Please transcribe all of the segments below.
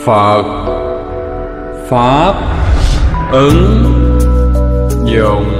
Phật Pháp ứng dụng.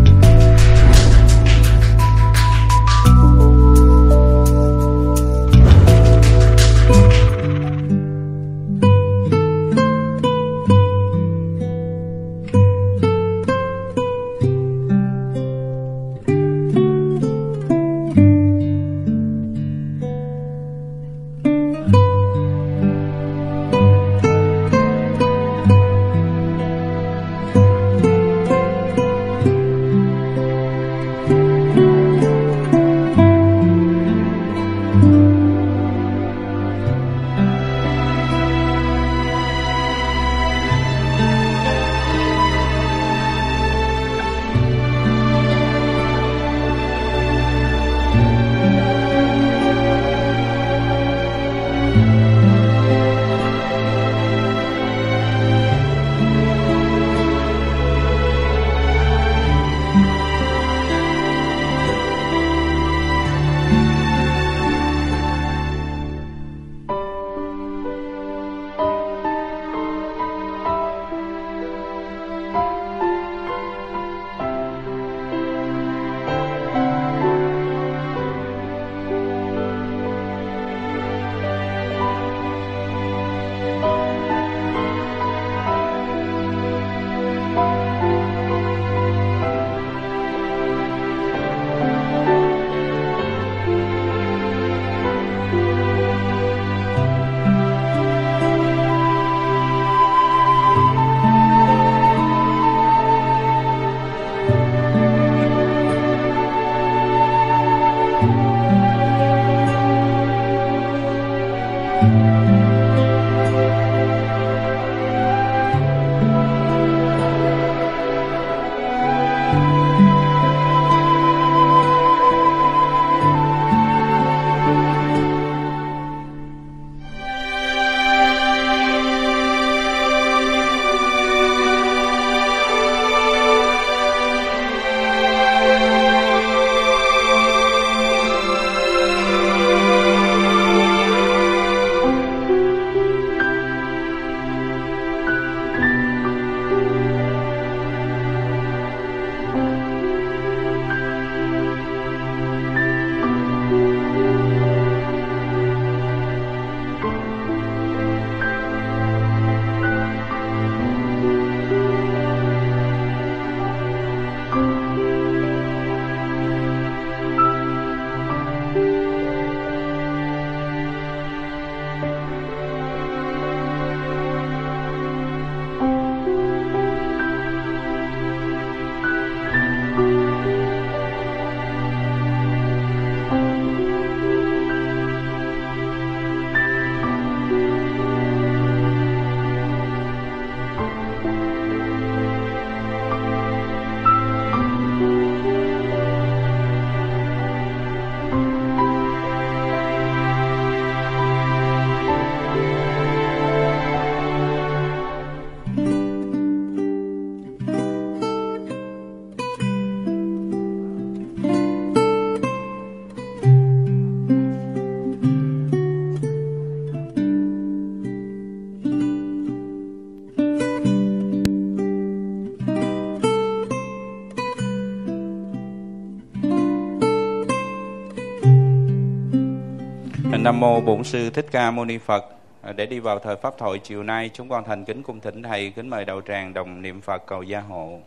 Nam mô Bổn Sư Thích Ca Mâu Ni Phật. Để đi vào thời pháp thoại chiều nay, chúng con thành kính cung thỉnh thầy kính mời đạo tràng đồng niệm Phật cầu gia hộ.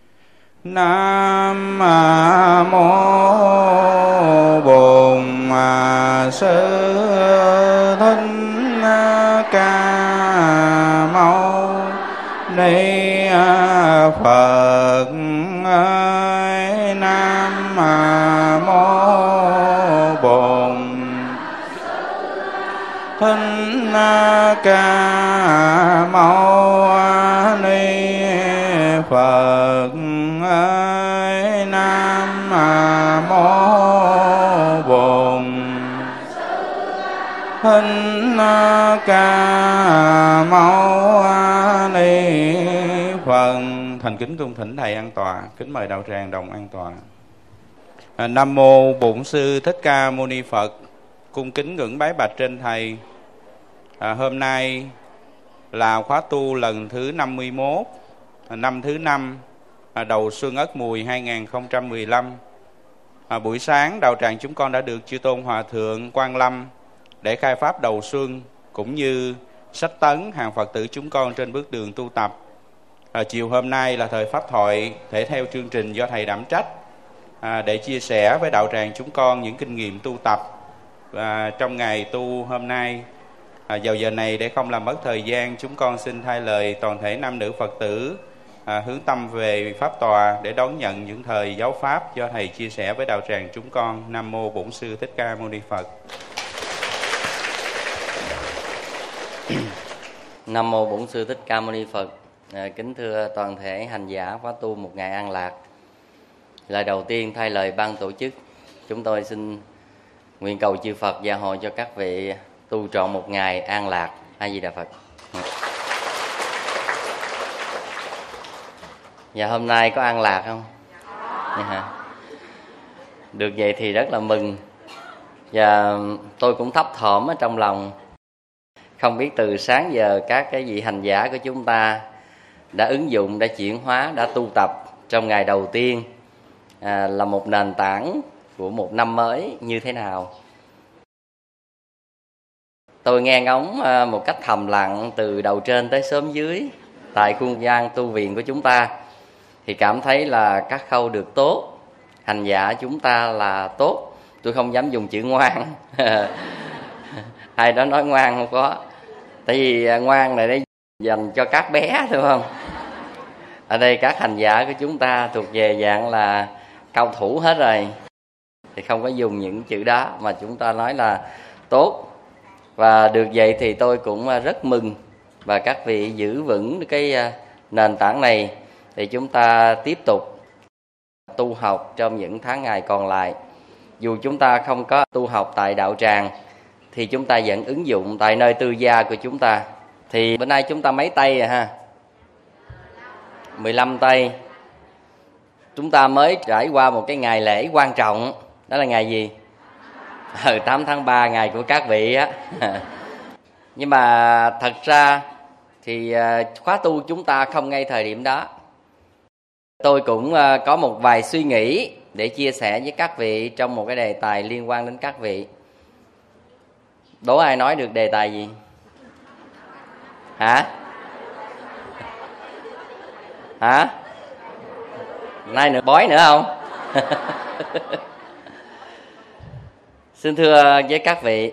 Nam mô Bổn Sư Thích Ca Mâu Ni Phật. Nam mô Bổn Thích Ca Mâu Ni Phật. Nam mô Bổn Thích Ca Mâu Ni Phật. Thành kính cung thỉnh thầy an tọa, kính mời đạo tràng đồng an tọa. Nam mô Bổn Sư Thích Ca Mâu Ni Phật. Cung kính ngưỡng bái bạch trên thầy. Hôm nay là khóa tu lần thứ 51, năm thứ 5, đầu xuân Ất Mùi 2015. Buổi sáng đạo tràng chúng con đã được Chư Tôn Hòa Thượng Quang Lâm để khai pháp đầu xuân, cũng như sách tấn hàng Phật tử chúng con trên bước đường tu tập. Chiều hôm nay là thời pháp thoại thể theo chương trình do Thầy đảm trách để chia sẻ với đạo tràng chúng con những kinh nghiệm tu tập trong ngày tu hôm nay. Vào giờ này, để không làm mất thời gian, chúng con xin thay lời toàn thể nam nữ Phật tử hướng tâm về pháp tòa để đón nhận những thời giáo pháp do Thầy chia sẻ với đạo tràng chúng con. Nam mô Bổn Sư Thích Ca Mâu Ni Phật. Nam mô Bổn Sư Thích Ca Mâu Ni Phật. Kính thưa toàn thể hành giả khóa tu một ngày an lạc. Lời đầu tiên thay lời ban tổ chức, chúng tôi xin nguyện cầu chư Phật gia hộ cho các vị tu trọn một ngày an lạc. A Di Đà Phật. Và hôm nay có an lạc không? Được vậy thì rất là mừng. Và tôi cũng thấp thỏm ở trong lòng. Không biết từ sáng giờ các cái vị hành giả của chúng ta đã ứng dụng, đã chuyển hóa, đã tu tập trong ngày đầu tiên là một nền tảng của một năm mới như thế nào. Tôi nghe ngóng một cách thầm lặng từ đầu trên tới xóm dưới tại khuôn gian tu viện của chúng ta, thì cảm thấy là các khâu được tốt, hành giả chúng ta là tốt. Tôi không dám dùng chữ ngoan. Ai đó nói ngoan không có, tại vì ngoan này để dành cho các bé, đúng không? Ở đây các hành giả của chúng ta thuộc về dạng là cao thủ hết rồi, thì không có dùng những chữ đó, mà chúng ta nói là tốt. Và được vậy thì tôi cũng rất mừng. Và các vị giữ vững cái nền tảng này thì chúng ta tiếp tục tu học trong những tháng ngày còn lại. Dù chúng ta không có tu học tại đạo tràng thì chúng ta vẫn ứng dụng tại nơi tư gia của chúng ta. Thì bữa nay chúng ta mấy tây rồi ha? 15 tây. Chúng ta mới trải qua một cái ngày lễ quan trọng. Đó là ngày gì? 8 tháng 3, ngày của các vị á. Nhưng mà thật ra thì khóa tu chúng ta không ngay thời điểm đó. Tôi cũng có một vài suy nghĩ để chia sẻ với các vị trong một cái đề tài liên quan đến các vị. Đố ai nói được đề tài gì? Hả? Hả? Nay nữa bói nữa không? Xin thưa với các vị,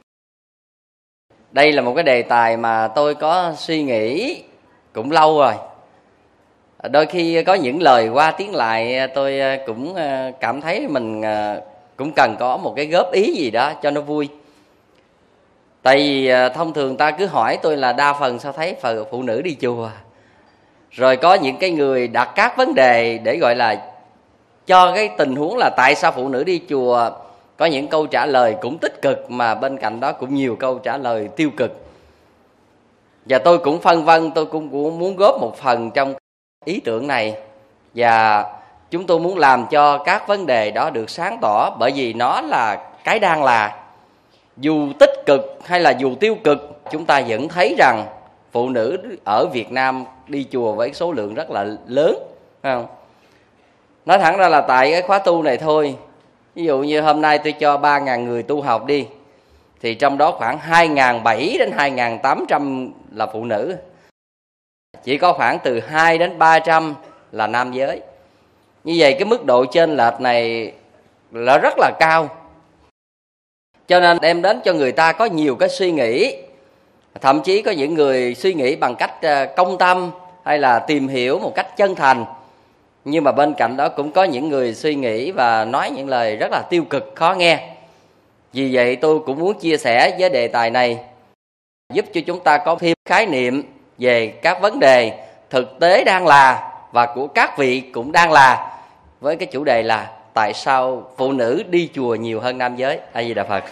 đây là một cái đề tài mà tôi có suy nghĩ cũng lâu rồi. Đôi khi có những lời qua tiếng lại, tôi cũng cảm thấy mình cũng cần có một cái góp ý gì đó cho nó vui. Tại vì thông thường ta cứ hỏi tôi là đa phần sao thấy phụ nữ đi chùa. Rồi có những cái người đặt các vấn đề để gọi là cho cái tình huống là tại sao phụ nữ đi chùa. Có những câu trả lời cũng tích cực, mà bên cạnh đó cũng nhiều câu trả lời tiêu cực. Và tôi cũng phân vân, tôi cũng muốn góp một phần trong ý tưởng này. Và chúng tôi muốn làm cho các vấn đề đó được sáng tỏ, bởi vì nó là cái đang là. Dù tích cực hay là dù tiêu cực, chúng ta vẫn thấy rằng phụ nữ ở Việt Nam đi chùa với số lượng rất là lớn, phải không? Nói thẳng ra là tại cái khóa tu này thôi. Ví dụ như hôm nay tôi cho 3.000 người tu học đi, thì trong đó khoảng 2.700 đến 2.800 là phụ nữ. Chỉ có khoảng từ 2 đến 300 là nam giới. Như vậy cái mức độ chênh lệch này là rất là cao. Cho nên đem đến cho người ta có nhiều cái suy nghĩ. Thậm chí có những người suy nghĩ bằng cách công tâm hay là tìm hiểu một cách chân thành. Nhưng mà bên cạnh đó cũng có những người suy nghĩ và nói những lời rất là tiêu cực, khó nghe. Vì vậy tôi cũng muốn chia sẻ với đề tài này, giúp cho chúng ta có thêm khái niệm về các vấn đề thực tế đang là và của các vị cũng đang là, với cái chủ đề là tại sao phụ nữ đi chùa nhiều hơn nam giới. A Di Đà Phật.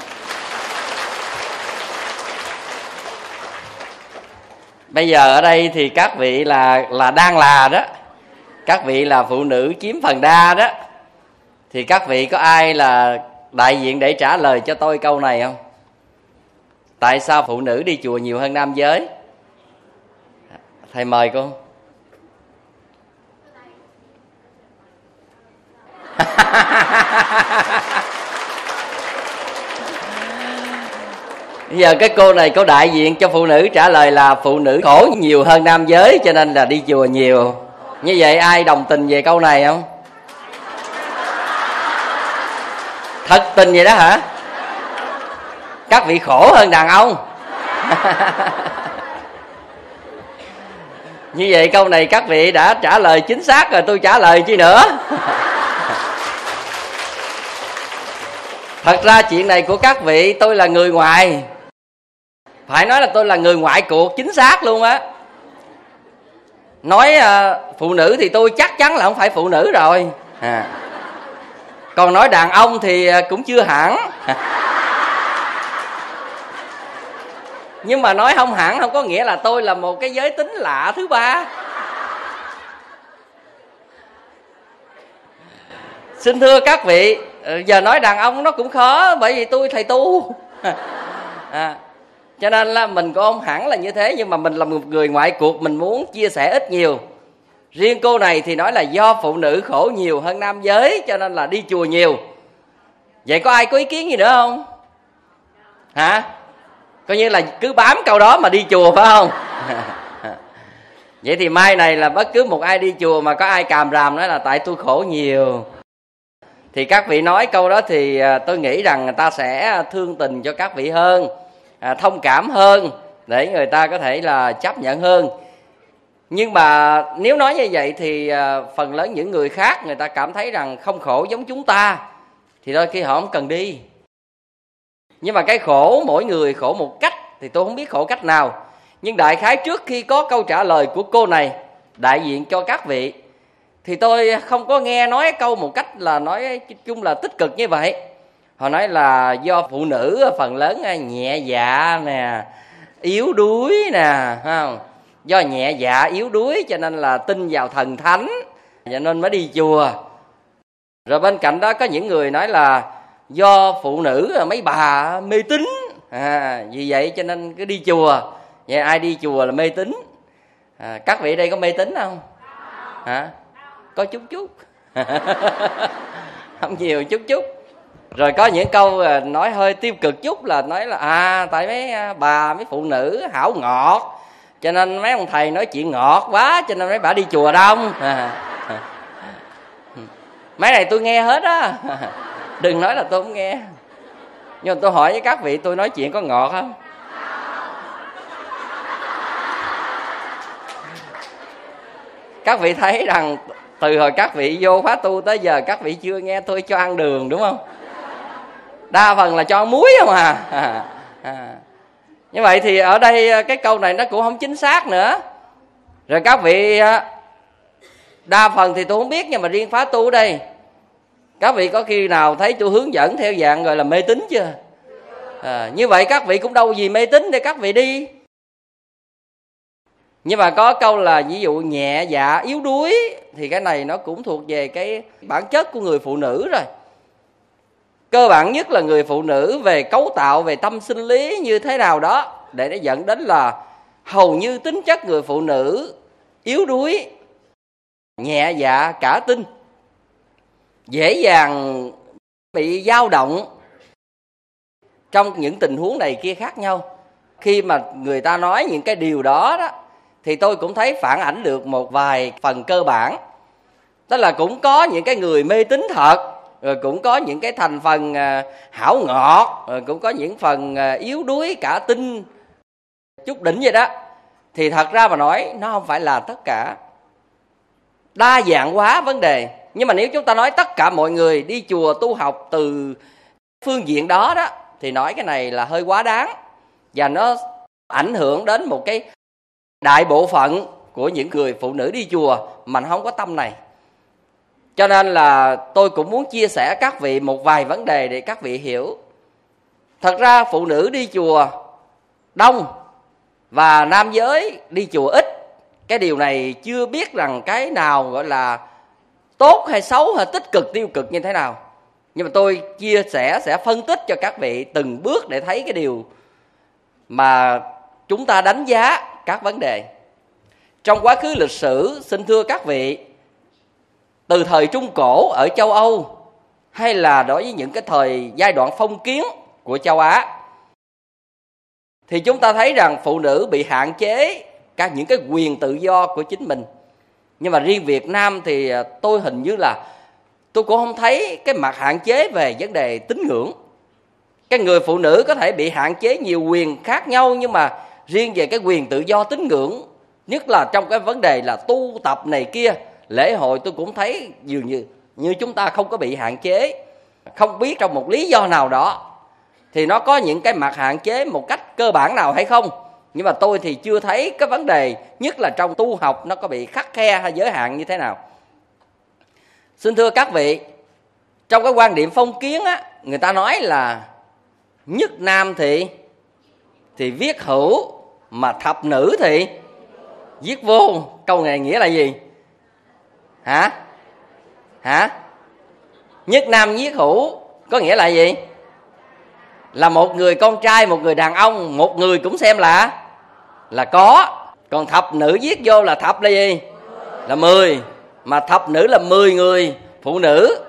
Bây giờ ở đây thì các vị là đang là đó, các vị là phụ nữ chiếm phần đa đó, thì các vị có ai là đại diện để trả lời cho tôi câu này không? Tại sao phụ nữ đi chùa nhiều hơn nam giới? Thầy mời cô. Bây giờ cái cô này có đại diện cho phụ nữ trả lời là phụ nữ khổ nhiều hơn nam giới cho nên là đi chùa nhiều. Như vậy ai đồng tình về câu này không? Thật tình vậy đó hả? Các vị khổ hơn đàn ông. Như vậy câu này các vị đã trả lời chính xác rồi, tôi trả lời chi nữa. Thật ra chuyện này của các vị, tôi là người ngoài. Phải nói là tôi là người ngoại cuộc chính xác luôn á. Nói phụ nữ thì tôi chắc chắn là không phải phụ nữ rồi. Còn nói đàn ông thì cũng chưa hẳn. Nhưng mà nói không hẳn không có nghĩa là tôi là một cái giới tính lạ thứ ba. Xin thưa các vị, giờ nói đàn ông nó cũng khó, bởi vì tôi thầy tu. Cho nên là mình cũng không hẳn là như thế, nhưng mà mình là một người ngoại cuộc, mình muốn chia sẻ ít nhiều. Riêng cô này thì nói là do phụ nữ khổ nhiều hơn nam giới cho nên là đi chùa nhiều. Vậy có ai có ý kiến gì nữa không? Hả? Coi như là cứ bám câu đó mà đi chùa phải không? Vậy thì mai này là bất cứ một ai đi chùa mà có ai càm ràm nói là tại tôi khổ nhiều, thì các vị nói câu đó thì tôi nghĩ rằng người ta sẽ thương tình cho các vị hơn, thông cảm hơn, để người ta có thể là chấp nhận hơn. Nhưng mà nếu nói như vậy thì phần lớn những người khác người ta cảm thấy rằng không khổ giống chúng ta, thì đôi khi họ không cần đi. Nhưng mà cái khổ mỗi người khổ một cách, thì tôi không biết khổ cách nào. Nhưng đại khái trước khi có câu trả lời của cô này đại diện cho các vị, thì tôi không có nghe nói câu một cách là nói chung là tích cực như vậy. Họ nói là do phụ nữ phần lớn nhẹ dạ nè, yếu đuối nè, không? Do nhẹ dạ yếu đuối cho nên là tin vào thần thánh, cho nên mới đi chùa. Rồi bên cạnh đó có những người nói là do phụ nữ mấy bà mê tín, vì vậy cho nên cứ đi chùa. Vậy ai đi chùa là mê tín. Các vị đây có mê tín không? Hả? Có chút chút. Không nhiều, chút chút. Rồi có những câu nói hơi tiêu cực chút là nói là tại mấy bà mấy phụ nữ hảo ngọt, cho nên mấy ông thầy nói chuyện ngọt quá cho nên mấy bà đi chùa đông. Mấy này tôi nghe hết á. Đừng nói là tôi không nghe. Nhưng mà tôi hỏi với các vị, tôi nói chuyện có ngọt không? Các vị thấy rằng từ hồi các vị vô khóa tu tới giờ các vị chưa nghe tôi cho ăn đường, đúng không? Đa phần là cho ăn muối không à. Như vậy thì ở đây cái câu này nó cũng không chính xác nữa. Rồi các vị đa phần thì tôi không biết, nhưng mà riêng khóa tu đây, các vị có khi nào thấy tôi hướng dẫn theo dạng gọi là mê tín chưa? Như vậy các vị cũng đâu gì mê tín để các vị đi. Nhưng mà có câu là ví dụ nhẹ dạ yếu đuối, thì cái này nó cũng thuộc về cái bản chất của người phụ nữ rồi. Cơ bản nhất là người phụ nữ về cấu tạo, về tâm sinh lý như thế nào đó, để nó dẫn đến là hầu như tính chất người phụ nữ yếu đuối, nhẹ dạ cả tin, dễ dàng bị dao động trong những tình huống này kia khác nhau. Khi mà người ta nói những cái điều đó đó, thì tôi cũng thấy phản ảnh được một vài phần cơ bản. Tức là cũng có những cái người mê tín thật, rồi cũng có những cái thành phần hảo ngọt, rồi cũng có những phần yếu đuối cả tin chút đỉnh vậy đó. Thì thật ra mà nói nó không phải là tất cả, đa dạng hóa vấn đề. Nhưng mà nếu chúng ta nói tất cả mọi người đi chùa tu học từ phương diện đó đó, thì nói cái này là hơi quá đáng, và nó ảnh hưởng đến một cái đại bộ phận của những người phụ nữ đi chùa mà nó không có tâm này. Cho nên là tôi cũng muốn chia sẻ các vị một vài vấn đề để các vị hiểu. Thật ra phụ nữ đi chùa đông và nam giới đi chùa ít. Cái điều này chưa biết rằng cái nào gọi là tốt hay xấu hay tích cực tiêu cực như thế nào. Nhưng mà tôi chia sẻ sẽ phân tích cho các vị từng bước để thấy cái điều mà chúng ta đánh giá các vấn đề. Trong quá khứ lịch sử, xin thưa các vị, từ thời Trung Cổ ở châu Âu hay là đối với những cái giai đoạn phong kiến của châu Á, thì chúng ta thấy rằng phụ nữ bị hạn chế những cái quyền tự do của chính mình. Nhưng mà riêng Việt Nam thì tôi hình như là tôi cũng không thấy cái mặt hạn chế về vấn đề tín ngưỡng. Cái người phụ nữ có thể bị hạn chế nhiều quyền khác nhau, nhưng mà riêng về cái quyền tự do tín ngưỡng, nhất là trong cái vấn đề là tu tập này kia, lễ hội, tôi cũng thấy dường như chúng ta không có bị hạn chế. Không biết trong một lý do nào đó thì nó có những cái mặt hạn chế một cách cơ bản nào hay không, nhưng mà tôi thì chưa thấy cái vấn đề, nhất là trong tu học, nó có bị khắt khe hay giới hạn như thế nào. Xin thưa các vị, trong cái quan điểm phong kiến á, người ta nói là nhất nam thì viết hữu, mà thập nữ thì viết vô. Câu này nghĩa là gì? Hả? Nhất nam viết hữu có nghĩa là gì? Là một người con trai, một người đàn ông, một người cũng xem là có. Còn thập nữ viết vô là thập là gì? Là 10. Mà thập nữ là 10 người phụ nữ.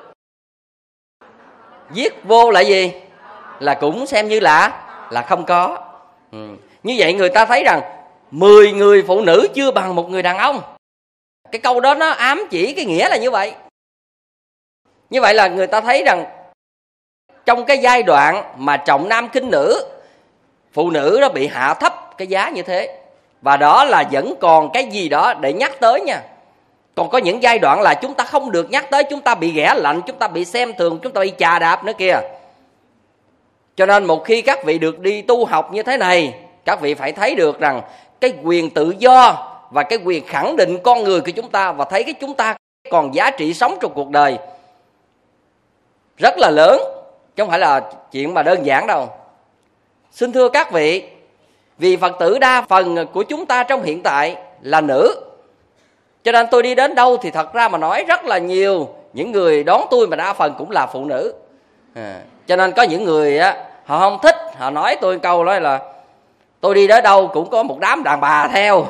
Viết vô là gì? Là cũng xem như là không có. Như vậy người ta thấy rằng 10 người phụ nữ chưa bằng một người đàn ông. Cái câu đó nó ám chỉ cái nghĩa là như vậy. Như vậy là người ta thấy rằng trong cái giai đoạn mà trọng nam khinh nữ, phụ nữ nó bị hạ thấp cái giá như thế. Và đó là vẫn còn cái gì đó để nhắc tới nha. Còn có những giai đoạn là chúng ta không được nhắc tới, chúng ta bị ghẻ lạnh, chúng ta bị xem thường, chúng ta bị chà đạp nữa kìa. Cho nên một khi các vị được đi tu học như thế này, các vị phải thấy được rằng cái quyền tự do và cái quyền khẳng định con người của chúng ta, và thấy cái chúng ta còn giá trị sống trong cuộc đời rất là lớn, chứ không phải là chuyện mà đơn giản đâu. Xin thưa các vị, vì Phật tử đa phần của chúng ta trong hiện tại là nữ, cho nên tôi đi đến đâu thì thật ra mà nói rất là nhiều những người đón tôi mà đa phần cũng là phụ nữ. Cho nên có những người á, họ không thích, họ nói tôi câu nói là tôi đi đến đâu cũng có một đám đàn bà theo.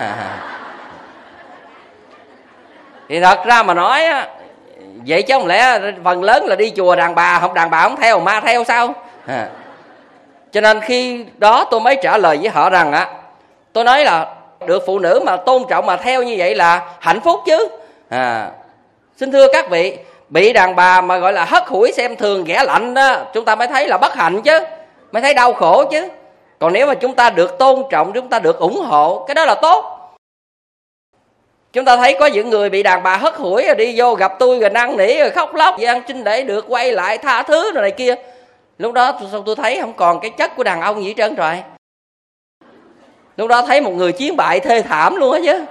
Thì thật ra mà nói á, vậy chứ không lẽ phần lớn là đi chùa đàn bà không theo, ma theo sao? Cho nên khi đó tôi mới trả lời với họ rằng á, tôi nói là được phụ nữ mà tôn trọng mà theo như vậy là hạnh phúc chứ. Xin thưa các vị, bị đàn bà mà gọi là hất hủi, xem thường, ghẻ lạnh đó, chúng ta mới thấy là bất hạnh chứ, mới thấy đau khổ chứ. Còn nếu mà chúng ta được tôn trọng, chúng ta được ủng hộ, cái đó là tốt. Chúng ta thấy có những người bị đàn bà hất hủi rồi đi vô gặp tôi rồi năn nỉ rồi khóc lóc van xin để được quay lại tha thứ rồi này kia. Lúc đó tôi thấy không còn cái chất của đàn ông gì hết trơn rồi. Lúc đó thấy một người chiến bại thê thảm luôn á chứ.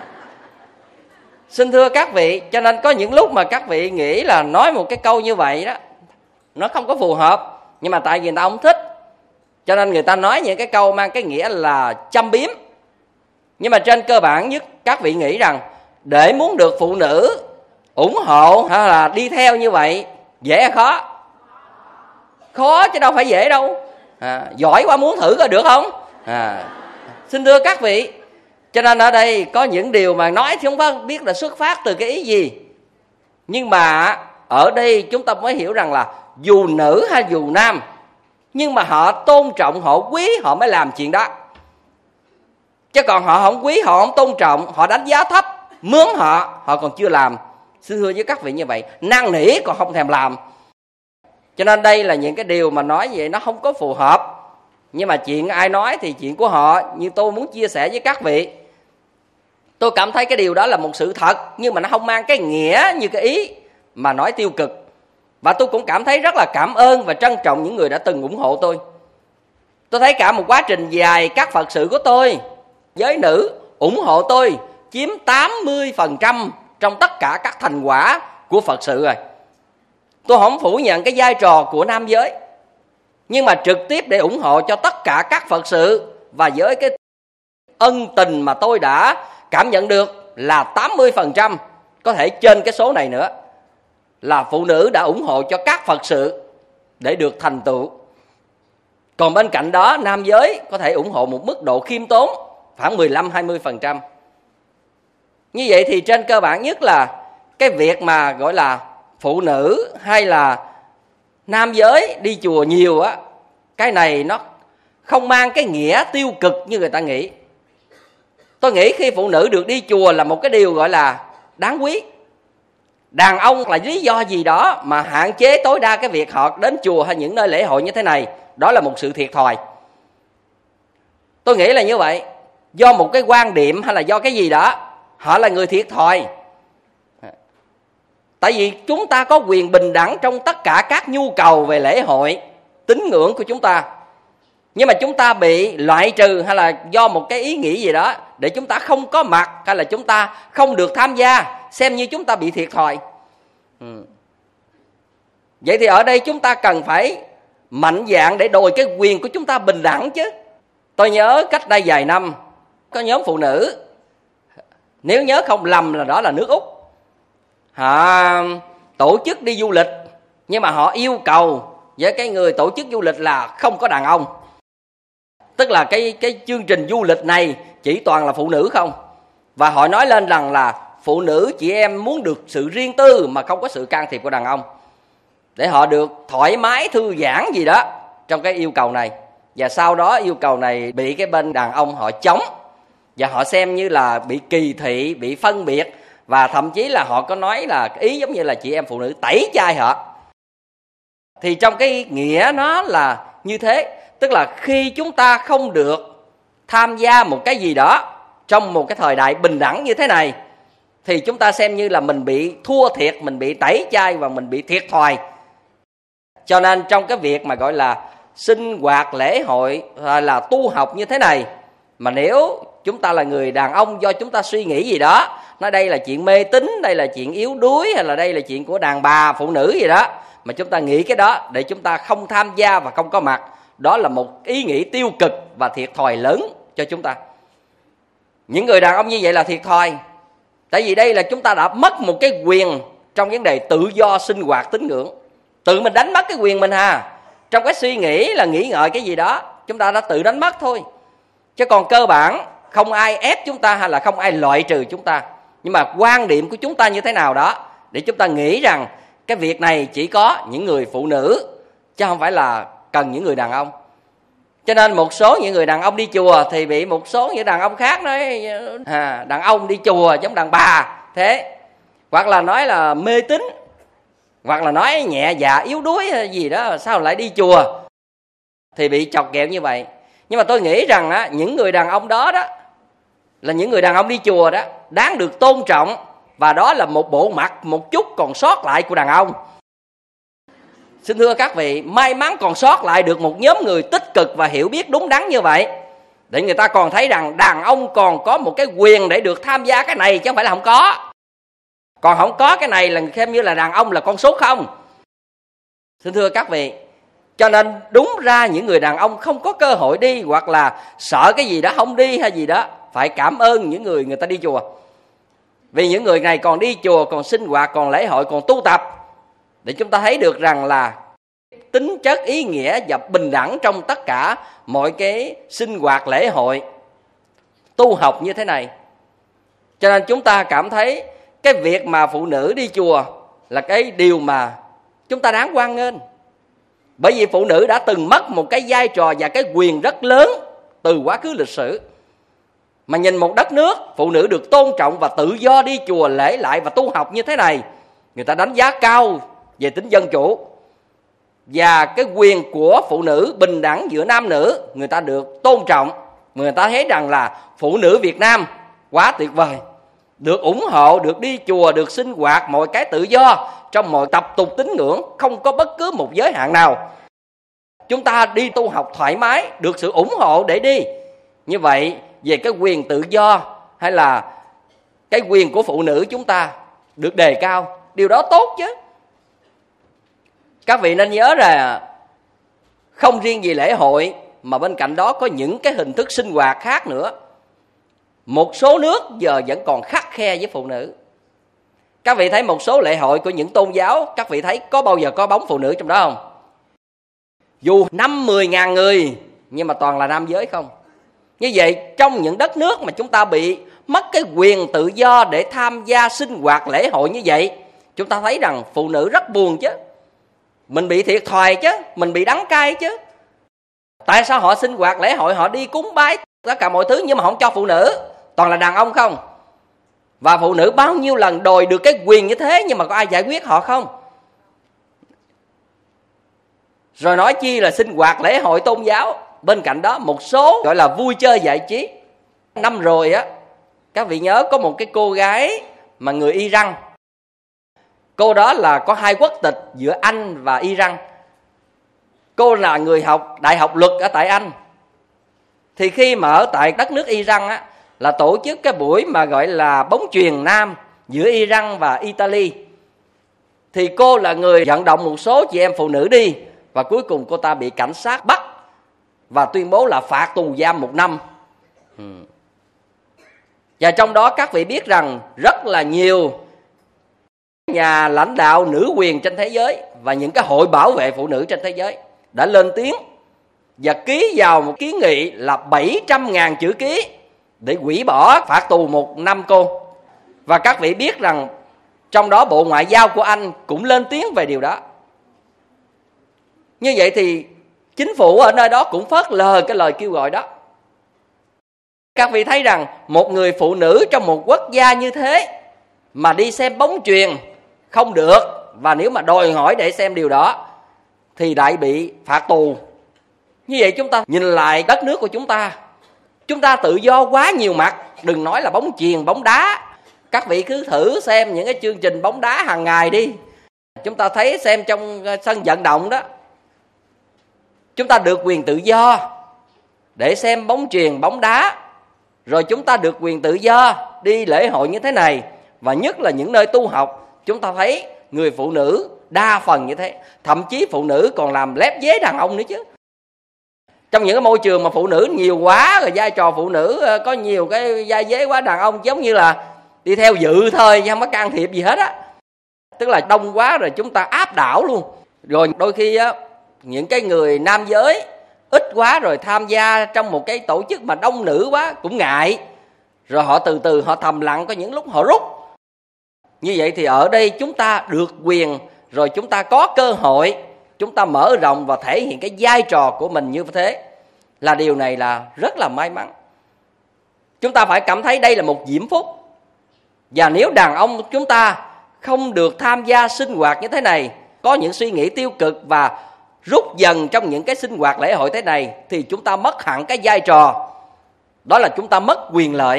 Xin thưa các vị, cho nên có những lúc mà các vị nghĩ là nói một cái câu như vậy đó, nó không có phù hợp, nhưng mà tại vì người ta không thích, cho nên người ta nói những cái câu mang cái nghĩa là châm biếm. Nhưng mà trên cơ bản nhất, các vị nghĩ rằng để muốn được phụ nữ ủng hộ hay là đi theo như vậy, dễ hay khó? Khó chứ đâu phải dễ đâu. Giỏi quá muốn thử coi được không? Xin thưa các vị, cho nên ở đây có những điều mà nói thì không biết là xuất phát từ cái ý gì. Nhưng mà ở đây chúng ta mới hiểu rằng là dù nữ hay dù nam, nhưng mà họ tôn trọng, họ quý, họ mới làm chuyện đó. Chứ còn họ không quý, họ không tôn trọng, họ đánh giá thấp, mướn họ còn chưa làm. Xin thưa với các vị như vậy, năn nỉ còn không thèm làm. Cho nên đây là những cái điều mà nói vậy nó không có phù hợp. Nhưng mà chuyện ai nói thì chuyện của họ. Nhưng tôi muốn chia sẻ với các vị, tôi cảm thấy cái điều đó là một sự thật, nhưng mà nó không mang cái nghĩa như cái ý mà nói tiêu cực. Và tôi cũng cảm thấy rất là cảm ơn và trân trọng những người đã từng ủng hộ tôi. Tôi thấy cả một quá trình dài các Phật sự của tôi, giới nữ ủng hộ tôi chiếm 80% trong tất cả các thành quả của Phật sự rồi. Tôi không phủ nhận cái vai trò của nam giới, nhưng mà trực tiếp để ủng hộ cho tất cả các Phật sự, và với cái ân tình mà tôi đã cảm nhận được là 80%, có thể trên cái số này nữa, là phụ nữ đã ủng hộ cho các Phật sự để được thành tựu. Còn bên cạnh đó, nam giới có thể ủng hộ một mức độ khiêm tốn, khoảng 15-20%. Như vậy thì trên cơ bản nhất là cái việc mà gọi là phụ nữ hay là nam giới đi chùa nhiều á, cái này nó không mang cái nghĩa tiêu cực như người ta nghĩ. Tôi nghĩ khi phụ nữ được đi chùa là một cái điều gọi là đáng quý. Đàn ông là lý do gì đó mà hạn chế tối đa cái việc họ đến chùa hay những nơi lễ hội như thế này, đó là một sự thiệt thòi. Tôi nghĩ là như vậy. Do một cái quan điểm hay là do cái gì đó, họ là người thiệt thòi. Tại vì chúng ta có quyền bình đẳng trong tất cả các nhu cầu về lễ hội, tín ngưỡng của chúng ta. Nhưng mà chúng ta bị loại trừ hay là do một cái ý nghĩ gì đó để chúng ta không có mặt, hay là chúng ta không được tham gia, xem như chúng ta bị thiệt thòi. Vậy thì ở đây chúng ta cần phải mạnh dạn để đòi cái quyền của chúng ta bình đẳng chứ. Tôi nhớ cách đây vài năm có nhóm phụ nữ, nếu nhớ không lầm là đó là nước Úc, họ tổ chức đi du lịch, nhưng mà họ yêu cầu với cái người tổ chức du lịch là không có đàn ông. Tức là cái chương trình du lịch này chỉ toàn là phụ nữ không. Và họ nói lên rằng là phụ nữ chị em muốn được sự riêng tư mà không có sự can thiệp của đàn ông, để họ được thoải mái thư giãn gì đó trong cái yêu cầu này. Và sau đó yêu cầu này bị cái bên đàn ông họ chống, và họ xem như là bị kỳ thị, bị phân biệt. Và thậm chí là họ có nói là ý giống như là chị em phụ nữ tẩy chay họ. Thì trong cái nghĩa nó là như thế. Tức là khi chúng ta không được tham gia một cái gì đó trong một cái thời đại bình đẳng như thế này, thì chúng ta xem như là mình bị thua thiệt, mình bị tẩy chay và mình bị thiệt thòi. Cho nên trong cái việc mà gọi là sinh hoạt lễ hội hay là tu học như thế này, mà nếu chúng ta là người đàn ông do chúng ta suy nghĩ gì đó, nói đây là chuyện mê tín, đây là chuyện yếu đuối, hay là đây là chuyện của đàn bà, phụ nữ gì đó, mà chúng ta nghĩ cái đó để chúng ta không tham gia và không có mặt, đó là một ý nghĩ tiêu cực và thiệt thòi lớn cho chúng ta. Những người đàn ông như vậy là thiệt thòi. Tại vì đây là chúng ta đã mất một cái quyền trong vấn đề tự do sinh hoạt tín ngưỡng. Tự mình đánh mất cái quyền mình hà. Trong cái suy nghĩ là nghĩ ngợi cái gì đó, chúng ta đã tự đánh mất thôi. Chứ còn cơ bản không ai ép chúng ta hay là không ai loại trừ chúng ta. Nhưng mà quan điểm của chúng ta như thế nào đó để chúng ta nghĩ rằng cái việc này chỉ có những người phụ nữ, chứ không phải là cần những người đàn ông. Cho nên một số những người đàn ông đi chùa thì bị một số những đàn ông khác nói đàn ông đi chùa giống đàn bà thế, hoặc là nói là mê tín, hoặc là nói nhẹ dạ yếu đuối hay gì đó, sao lại đi chùa, thì bị chọc ghẹo như vậy. Nhưng mà tôi nghĩ rằng á, những người đàn ông đó là những người đàn ông đi chùa đó, đáng được tôn trọng, và đó là một bộ mặt một chút còn sót lại của đàn ông. Xin thưa các vị, may mắn còn sót lại được một nhóm người tích cực và hiểu biết đúng đắn như vậy, để người ta còn thấy rằng đàn ông còn có một cái quyền để được tham gia cái này, chứ không phải là không có. Còn không có cái này là xem như là đàn ông là con số không. Xin thưa các vị, cho nên đúng ra những người đàn ông không có cơ hội đi, hoặc là sợ cái gì đó không đi hay gì đó, phải cảm ơn những người ta đi chùa. Vì những người này còn đi chùa, còn sinh hoạt, còn lễ hội, còn tu tập, để chúng ta thấy được rằng là tính chất, ý nghĩa và bình đẳng trong tất cả mọi cái sinh hoạt lễ hội, tu học như thế này. Cho nên chúng ta cảm thấy cái việc mà phụ nữ đi chùa là cái điều mà chúng ta đáng hoan nghênh. Bởi vì phụ nữ đã từng mất một cái vai trò và cái quyền rất lớn từ quá khứ lịch sử. Mà nhìn một đất nước, phụ nữ được tôn trọng và tự do đi chùa lễ lại và tu học như thế này, người ta đánh giá cao về tính dân chủ. Và cái quyền của phụ nữ bình đẳng giữa nam nữ, người ta được tôn trọng. Người ta thấy rằng là phụ nữ Việt Nam quá tuyệt vời, được ủng hộ, được đi chùa, được sinh hoạt mọi cái tự do trong mọi tập tục tín ngưỡng, không có bất cứ một giới hạn nào. Chúng ta đi tu học thoải mái, được sự ủng hộ để đi. Như vậy về cái quyền tự do hay là cái quyền của phụ nữ chúng ta được đề cao, điều đó tốt chứ. Các vị nên nhớ là không riêng gì lễ hội, mà bên cạnh đó có những cái hình thức sinh hoạt khác nữa. Một số nước giờ vẫn còn khắt khe với phụ nữ. Các vị thấy một số lễ hội của những tôn giáo, các vị thấy có bao giờ có bóng phụ nữ trong đó không? Dù 5-10 ngàn người, nhưng mà toàn là nam giới không. Như vậy trong những đất nước mà chúng ta bị mất cái quyền tự do để tham gia sinh hoạt lễ hội như vậy. Chúng ta thấy rằng phụ nữ rất buồn chứ, mình bị thiệt thòi chứ, mình bị đắng cay chứ. Tại sao họ sinh hoạt lễ hội, họ đi cúng bái tất cả mọi thứ nhưng mà không cho phụ nữ, toàn là đàn ông không? Và phụ nữ bao nhiêu lần đòi được cái quyền như thế nhưng mà có ai giải quyết họ không? Rồi nói chi là sinh hoạt lễ hội tôn giáo. Bên cạnh đó một số gọi là vui chơi giải trí. Năm rồi á, các vị nhớ có một cái cô gái mà người Iran. Cô đó là có 2 quốc tịch giữa Anh và Iran. Cô là người học đại học luật ở tại Anh. Thì khi mà ở tại đất nước Iran á, là tổ chức cái buổi mà gọi là bóng chuyền nam giữa Iran và Italy. Thì cô là người vận động một số chị em phụ nữ đi, và cuối cùng cô ta bị cảnh sát bắt và tuyên bố là phạt tù giam 1 năm. Và trong đó các vị biết rằng rất là nhiều nhà lãnh đạo nữ quyền trên thế giới và những cái hội bảo vệ phụ nữ trên thế giới đã lên tiếng và ký vào một kiến nghị là 700.000 chữ ký để hủy bỏ phạt tù 1 năm cô. Và các vị biết rằng trong đó Bộ Ngoại giao của Anh cũng lên tiếng về điều đó. Như vậy thì chính phủ ở nơi đó cũng phớt lờ cái lời kêu gọi đó. Các vị thấy rằng một người phụ nữ trong một quốc gia như thế mà đi xem bóng chuyền không được, và nếu mà đòi hỏi để xem điều đó thì lại bị phạt tù. Như vậy chúng ta nhìn lại đất nước của chúng ta tự do quá nhiều mặt, đừng nói là bóng chuyền, bóng đá. Các vị cứ thử xem những cái chương trình bóng đá hàng ngày đi. Chúng ta thấy xem trong sân vận động đó, chúng ta được quyền tự do để xem bóng chuyền, bóng đá. Rồi chúng ta được quyền tự do đi lễ hội như thế này. Và nhất là những nơi tu học, chúng ta thấy người phụ nữ đa phần như thế. Thậm chí phụ nữ còn làm lép vế đàn ông nữa chứ. Trong những cái môi trường mà phụ nữ nhiều quá, rồi vai trò phụ nữ có nhiều cái vai vế quá đàn ông, giống như là đi theo dự thôi chứ không có can thiệp gì hết á. Tức là đông quá rồi chúng ta áp đảo luôn. Rồi đôi khi á, những cái người nam giới ít quá rồi tham gia trong một cái tổ chức mà đông nữ quá cũng ngại. Rồi họ từ từ họ thầm lặng, có những lúc họ rút. Như vậy thì ở đây chúng ta được quyền, rồi chúng ta có cơ hội, chúng ta mở rộng và thể hiện cái vai trò của mình như thế. Là điều này là rất là may mắn. Chúng ta phải cảm thấy đây là một diễm phúc. Và nếu đàn ông chúng ta không được tham gia sinh hoạt như thế này, có những suy nghĩ tiêu cực và rút dần trong những cái sinh hoạt lễ hội thế này, thì chúng ta mất hẳn cái vai trò. Đó là chúng ta mất quyền lợi.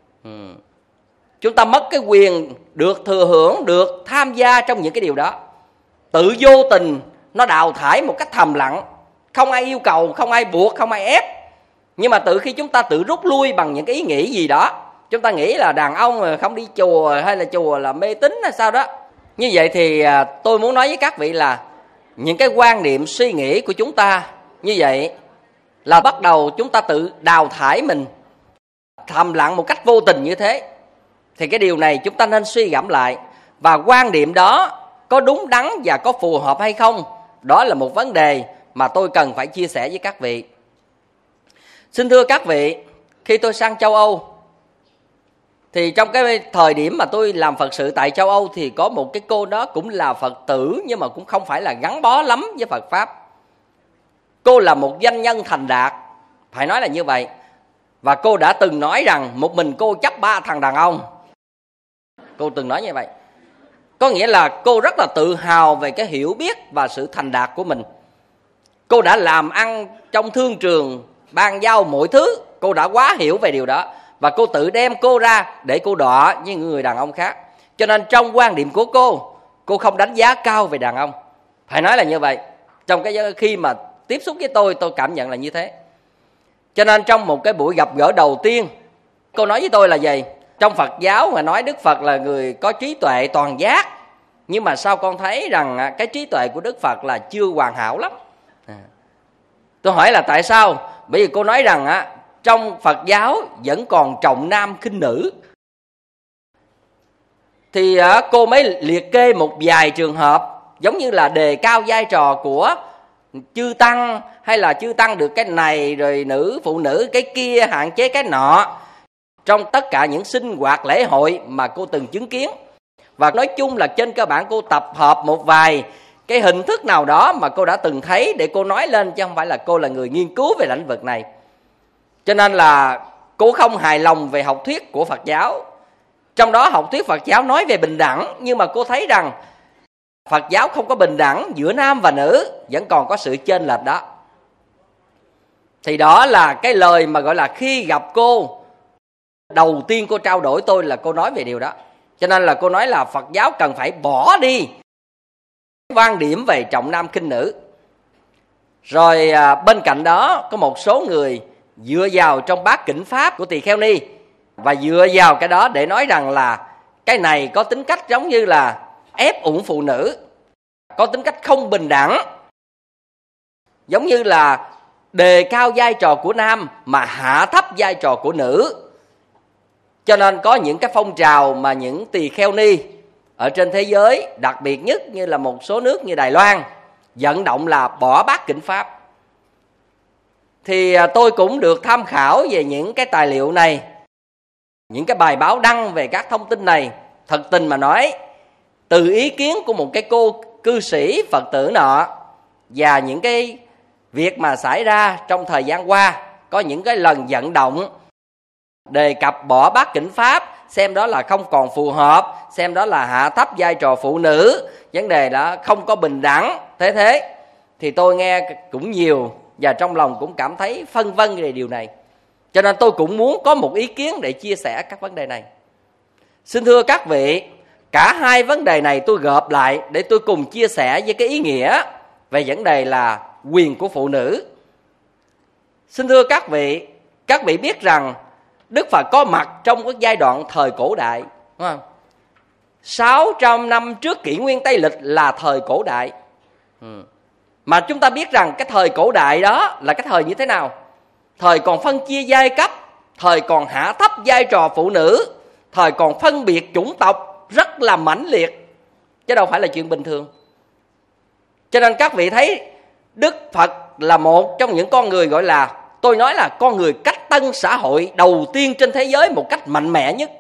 Chúng ta mất cái quyền được thừa hưởng, được tham gia trong những cái điều đó. Tự vô tình nó đào thải một cách thầm lặng. Không ai yêu cầu, không ai buộc, không ai ép. Nhưng mà từ khi chúng ta tự rút lui bằng những cái ý nghĩ gì đó, chúng ta nghĩ là đàn ông không đi chùa, hay là chùa là mê tín hay sao đó. Như vậy thì tôi muốn nói với các vị là những cái quan niệm suy nghĩ của chúng ta như vậy là bắt đầu chúng ta tự đào thải mình thầm lặng một cách vô tình như thế. Thì cái điều này chúng ta nên suy gẫm lại. Và quan niệm đó có đúng đắn và có phù hợp hay không, đó là một vấn đề mà tôi cần phải chia sẻ với các vị. Xin thưa các vị, khi tôi sang châu Âu, thì trong cái thời điểm mà tôi làm Phật sự tại châu Âu, thì có một cái cô đó cũng là Phật tử, nhưng mà cũng không phải là gắn bó lắm với Phật Pháp. Cô là một doanh nhân thành đạt, phải nói là như vậy. Và cô đã từng nói rằng một mình cô chấp 3 thằng đàn ông. Cô từng nói như vậy. Có nghĩa là cô rất là tự hào về cái hiểu biết và sự thành đạt của mình. Cô đã làm ăn trong thương trường, ban giao mọi thứ. Cô đã quá hiểu về điều đó. Và cô tự đem cô ra để cô đọa với những người đàn ông khác. Cho nên trong quan điểm của cô không đánh giá cao về đàn ông. Phải nói là như vậy. Trong cái khi mà tiếp xúc với tôi cảm nhận là như thế. Cho nên trong một cái buổi gặp gỡ đầu tiên, cô nói với tôi là gì? Trong Phật giáo mà nói Đức Phật là người có trí tuệ toàn giác. Nhưng mà sao con thấy rằng cái trí tuệ của Đức Phật là chưa hoàn hảo lắm? Tôi hỏi là tại sao? Bởi vì cô nói rằng trong Phật giáo vẫn còn trọng nam khinh nữ. Thì cô mới liệt kê một vài trường hợp, giống như là đề cao vai trò của chư tăng, hay là chư tăng được cái này, rồi phụ nữ cái kia, hạn chế cái nọ. trong tất cả những sinh hoạt lễ hội mà cô từng chứng kiến. Và nói chung là trên cơ bản cô tập hợp một vài cái hình thức nào đó mà cô đã từng thấy để cô nói lên, chứ không phải là cô là người nghiên cứu về lĩnh vực này. Cho nên là cô không hài lòng về học thuyết của Phật giáo. Trong đó học thuyết Phật giáo nói về bình đẳng, nhưng mà cô thấy rằng Phật giáo không có bình đẳng giữa nam và nữ, vẫn còn có sự chênh lệch đó. Thì đó là cái lời mà gọi là khi gặp cô, đầu tiên cô trao đổi tôi là cô nói về điều đó. Cho nên là cô nói là Phật giáo cần phải bỏ đi quan điểm về trọng nam khinh nữ. Rồi bên cạnh đó có một số người dựa vào trong bát kỉnh pháp của Tỳ Kheo Ni, và dựa vào cái đó để nói rằng là cái này có tính cách giống như là ép uổng phụ nữ, có tính cách không bình đẳng, giống như là đề cao vai trò của nam mà hạ thấp vai trò của nữ. Cho nên có những cái phong trào mà những Tỳ Kheo Ni ở trên thế giới, đặc biệt nhất như là một số nước như Đài Loan, vận động là bỏ bát kỉnh pháp. Thì tôi cũng được tham khảo về những cái tài liệu này, những cái bài báo đăng về các thông tin này. Thật tình mà nói, từ ý kiến của một cái cô cư sĩ Phật tử nọ và những cái việc mà xảy ra trong thời gian qua, có những cái lần vận động đề cập bỏ bát kỉnh pháp, xem đó là không còn phù hợp, xem đó là hạ thấp vai trò phụ nữ, vấn đề đó không có bình đẳng, thế thì tôi nghe cũng nhiều và trong lòng cũng cảm thấy phân vân về điều này. Cho nên tôi cũng muốn có một ý kiến để chia sẻ các vấn đề này. Xin thưa các vị, cả hai vấn đề này tôi gộp lại để tôi cùng chia sẻ với cái ý nghĩa về vấn đề là quyền của phụ nữ. Xin thưa các vị biết rằng Đức Phật có mặt trong cái giai đoạn thời cổ đại, đúng không? 600 năm trước kỷ nguyên Tây lịch là thời cổ đại. Mà chúng ta biết rằng cái thời cổ đại đó là cái thời như thế nào? Thời còn phân chia giai cấp, thời còn hạ thấp vai trò phụ nữ, thời còn phân biệt chủng tộc rất là mãnh liệt, chứ đâu phải là chuyện bình thường. Cho nên các vị thấy Đức Phật là một trong những con người gọi là, tôi nói là con người cách tân xã hội đầu tiên trên thế giới một cách mạnh mẽ nhất.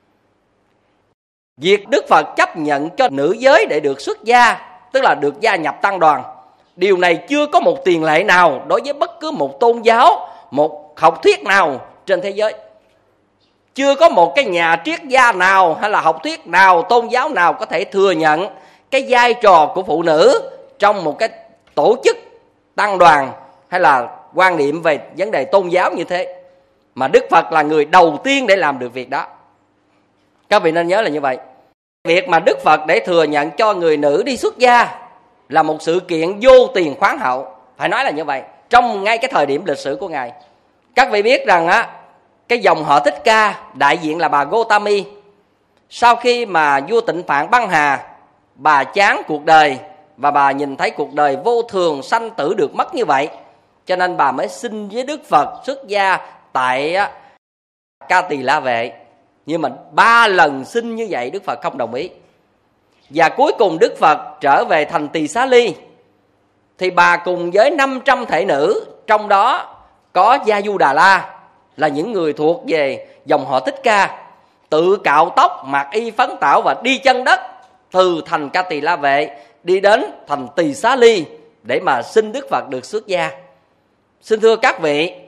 Việc Đức Phật chấp nhận cho nữ giới để được xuất gia, tức là được gia nhập tăng đoàn, điều này chưa có một tiền lệ nào đối với bất cứ một tôn giáo, một học thuyết nào trên thế giới. Chưa có một cái nhà triết gia nào hay là học thuyết nào, tôn giáo nào có thể thừa nhận cái vai trò của phụ nữ trong một cái tổ chức tăng đoàn hay là quan niệm về vấn đề tôn giáo như thế. Mà Đức Phật là người đầu tiên để làm được việc đó. Các vị nên nhớ là như vậy. Việc mà Đức Phật để thừa nhận cho người nữ đi xuất gia là một sự kiện vô tiền khoáng hậu, phải nói là như vậy, trong ngay cái thời điểm lịch sử của Ngài. Các vị biết rằng á, cái dòng họ Thích Ca đại diện là bà Gotami. Sau khi mà vua Tịnh Phạn băng hà, bà chán cuộc đời và bà nhìn thấy cuộc đời vô thường, sanh tử được mất như vậy, cho nên bà mới xin với Đức Phật xuất gia tại Ca Tỳ La Vệ. Nhưng mà 3 lần xin như vậy Đức Phật không đồng ý. Và cuối cùng Đức Phật trở về thành Tỳ Xá Ly, thì bà cùng với 500 thể nữ, trong đó có Gia Du Đà La, là những người thuộc về dòng họ Thích Ca, tự cạo tóc, mặc y phấn tảo và đi chân đất từ thành Ca Tỳ La Vệ đi đến thành Tỳ Xá Ly để mà xin Đức Phật được xuất gia. Xin thưa các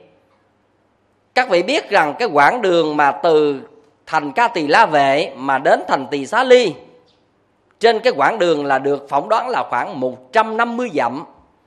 vị biết rằng cái quãng đường mà từ thành Ca Tỳ La Vệ mà đến thành Tỳ Xá Ly, trên cái quãng đường là được phỏng đoán là khoảng 150 dặm.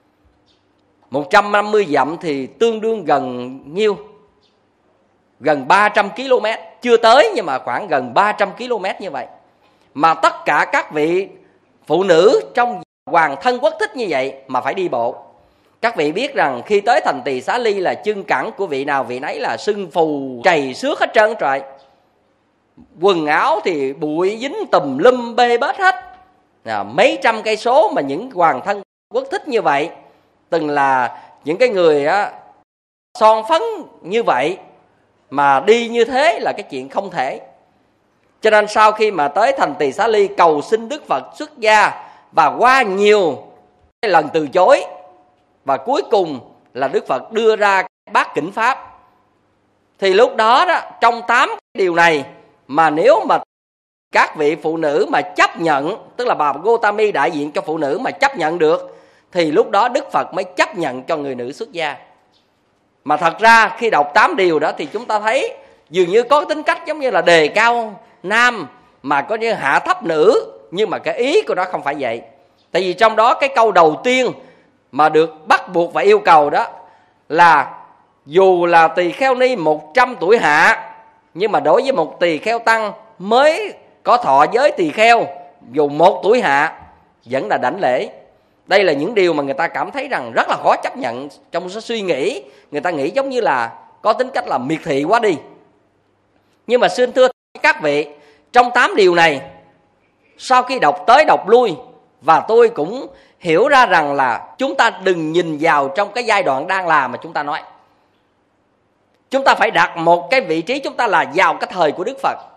150 dặm thì tương đương gần nhiêu? Gần 300 km. Chưa tới nhưng mà khoảng gần 300 km như vậy. Mà tất cả các vị phụ nữ trong hoàng thân quốc thích như vậy mà phải đi bộ. Các vị biết rằng khi tới thành Tỳ Xá Ly là chân cẳng của vị nào vị nấy là sưng phù, trầy xước hết trơn trời. Quần áo thì bụi dính tùm lum bê bết hết. Mấy trăm cây số mà những hoàng thân quốc thích như vậy, từng là những cái người son phấn như vậy, mà đi như thế là cái chuyện không thể. Cho nên sau khi mà tới thành Tỳ Xá Ly cầu xin Đức Phật xuất gia, và qua nhiều cái lần từ chối, và cuối cùng là Đức Phật đưa ra bát kỉnh pháp. Thì lúc đó đó, trong 8 điều này mà nếu mà các vị phụ nữ mà chấp nhận, tức là bà Gotami đại diện cho phụ nữ mà chấp nhận được, thì lúc đó Đức Phật mới chấp nhận cho người nữ xuất gia. Mà thật ra khi đọc 8 điều đó thì chúng ta thấy dường như có tính cách giống như là đề cao nam mà có như hạ thấp nữ. Nhưng mà cái ý của nó không phải vậy. Tại vì trong đó cái câu đầu tiên mà được bắt buộc và yêu cầu đó là dù là tỳ kheo ni 100 tuổi hạ, nhưng mà đối với một tỳ kheo tăng mới có thọ giới tỳ kheo, dù 1 tuổi hạ vẫn là đảnh lễ. Đây là những điều mà người ta cảm thấy rằng rất là khó chấp nhận. Trong suy nghĩ, người ta nghĩ giống như là có tính cách là miệt thị quá đi. Nhưng mà xin thưa các vị, trong 8 điều này, sau khi đọc tới đọc lui, và tôi cũng hiểu ra rằng là chúng ta đừng nhìn vào trong cái giai đoạn đang làm mà chúng ta nói. Chúng ta phải đặt một cái vị trí, chúng ta là vào cái thời của Đức Phật.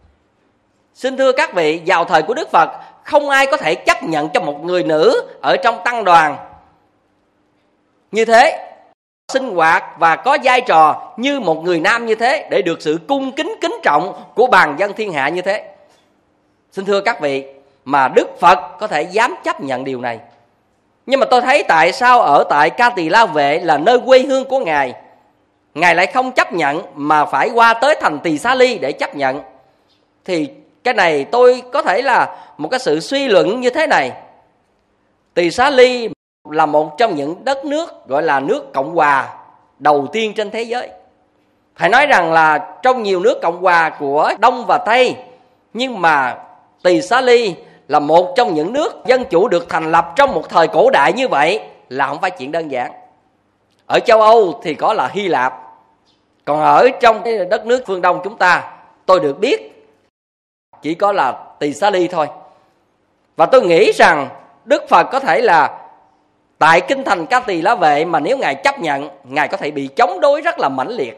Xin thưa các vị, vào thời của Đức Phật, không ai có thể chấp nhận cho một người nữ ở trong tăng đoàn như thế, sinh hoạt và có vai trò như một người nam như thế, để được sự cung kính kính trọng của bàn dân thiên hạ như thế. Xin thưa các vị, mà Đức Phật có thể dám chấp nhận điều này. Nhưng mà tôi thấy tại sao ở tại Ca Tỳ La Vệ là nơi quê hương của Ngài, Ngài lại không chấp nhận mà phải qua tới thành Tỳ Xá Ly để chấp nhận. Thì cái này tôi có thể là một cái sự suy luận như thế này. Tỳ Xá Ly là một trong những đất nước gọi là nước Cộng Hòa đầu tiên trên thế giới. Phải nói rằng là trong nhiều nước Cộng Hòa của Đông và Tây, nhưng mà Tỳ Xá Ly là một trong những nước dân chủ được thành lập trong một thời cổ đại như vậy là không phải chuyện đơn giản. Ở châu Âu thì có là Hy Lạp, còn ở trong cái đất nước phương Đông chúng ta, tôi được biết chỉ có là Tỳ Xá Ly thôi. Và tôi nghĩ rằng Đức Phật có thể là tại kinh thành Ca Tỳ La Vệ mà nếu Ngài chấp nhận, Ngài có thể bị chống đối rất là mãnh liệt,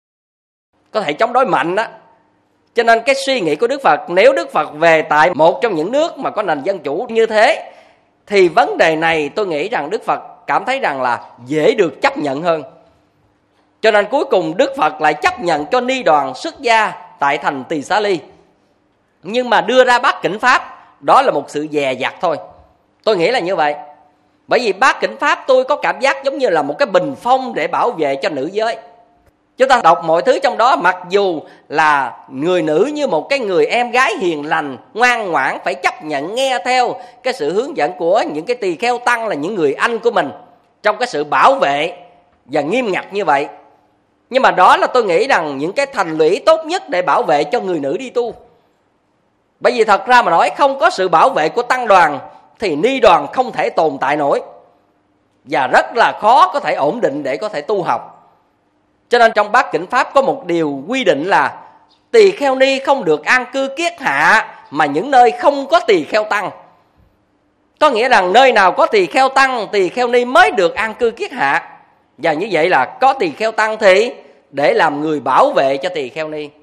có thể chống đối mạnh đó. Cho nên cái suy nghĩ của Đức Phật, nếu Đức Phật về tại một trong những nước mà có nền dân chủ như thế, thì vấn đề này tôi nghĩ rằng Đức Phật cảm thấy rằng là dễ được chấp nhận hơn. Cho nên cuối cùng Đức Phật lại chấp nhận cho ni đoàn xuất gia tại thành Tỳ Xá Ly. Nhưng mà đưa ra Bát Kỉnh Pháp, đó là một sự dè dặt thôi. Tôi nghĩ là như vậy. Bởi vì Bát Kỉnh Pháp tôi có cảm giác giống như là một cái bình phong để bảo vệ cho nữ giới. Chúng ta đọc mọi thứ trong đó, mặc dù là người nữ như một cái người em gái hiền lành, ngoan ngoãn, phải chấp nhận nghe theo cái sự hướng dẫn của những cái tỳ kheo tăng là những người anh của mình, trong cái sự bảo vệ và nghiêm ngặt như vậy. Nhưng mà đó là tôi nghĩ rằng những cái thành lũy tốt nhất để bảo vệ cho người nữ đi tu. Bởi vì thật ra mà nói, không có sự bảo vệ của tăng đoàn thì ni đoàn không thể tồn tại nổi, và rất là khó có thể ổn định để có thể tu học. Cho nên trong Bát Kỉnh Pháp có một điều quy định là tỳ kheo ni không được an cư kiết hạ mà những nơi không có tỳ kheo tăng. Có nghĩa rằng nơi nào có tỳ kheo tăng, tỳ kheo ni mới được an cư kiết hạ. Và như vậy là có tỳ kheo tăng thì để làm người bảo vệ cho tỳ kheo ni.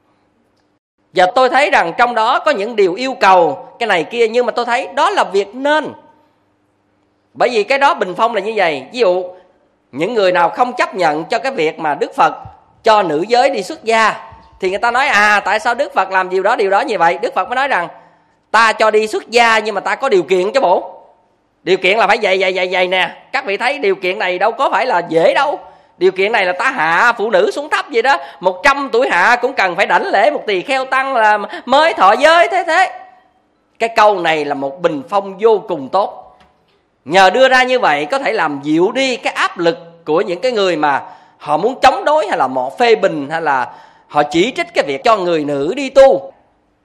Và tôi thấy rằng trong đó có những điều yêu cầu cái này kia, nhưng mà tôi thấy đó là việc nên. Bởi vì cái đó bình phong là như vậy. Ví dụ những người nào không chấp nhận cho cái việc mà Đức Phật cho nữ giới đi xuất gia, thì người ta nói tại sao Đức Phật làm điều đó như vậy. Đức Phật mới nói rằng ta cho đi xuất gia nhưng mà ta có điều kiện chứ bộ. Điều kiện là phải vậy nè. Các vị thấy điều kiện này đâu có phải là dễ đâu. Điều kiện này là ta hạ phụ nữ xuống thấp vậy đó. 100 tuổi hạ cũng cần phải đảnh lễ một tỳ kheo tăng là mới thọ giới thế. Cái câu này là một bình phong vô cùng tốt. Nhờ đưa ra như vậy có thể làm dịu đi cái áp lực của những cái người mà họ muốn chống đối, hay là họ phê bình, hay là họ chỉ trích cái việc cho người nữ đi tu.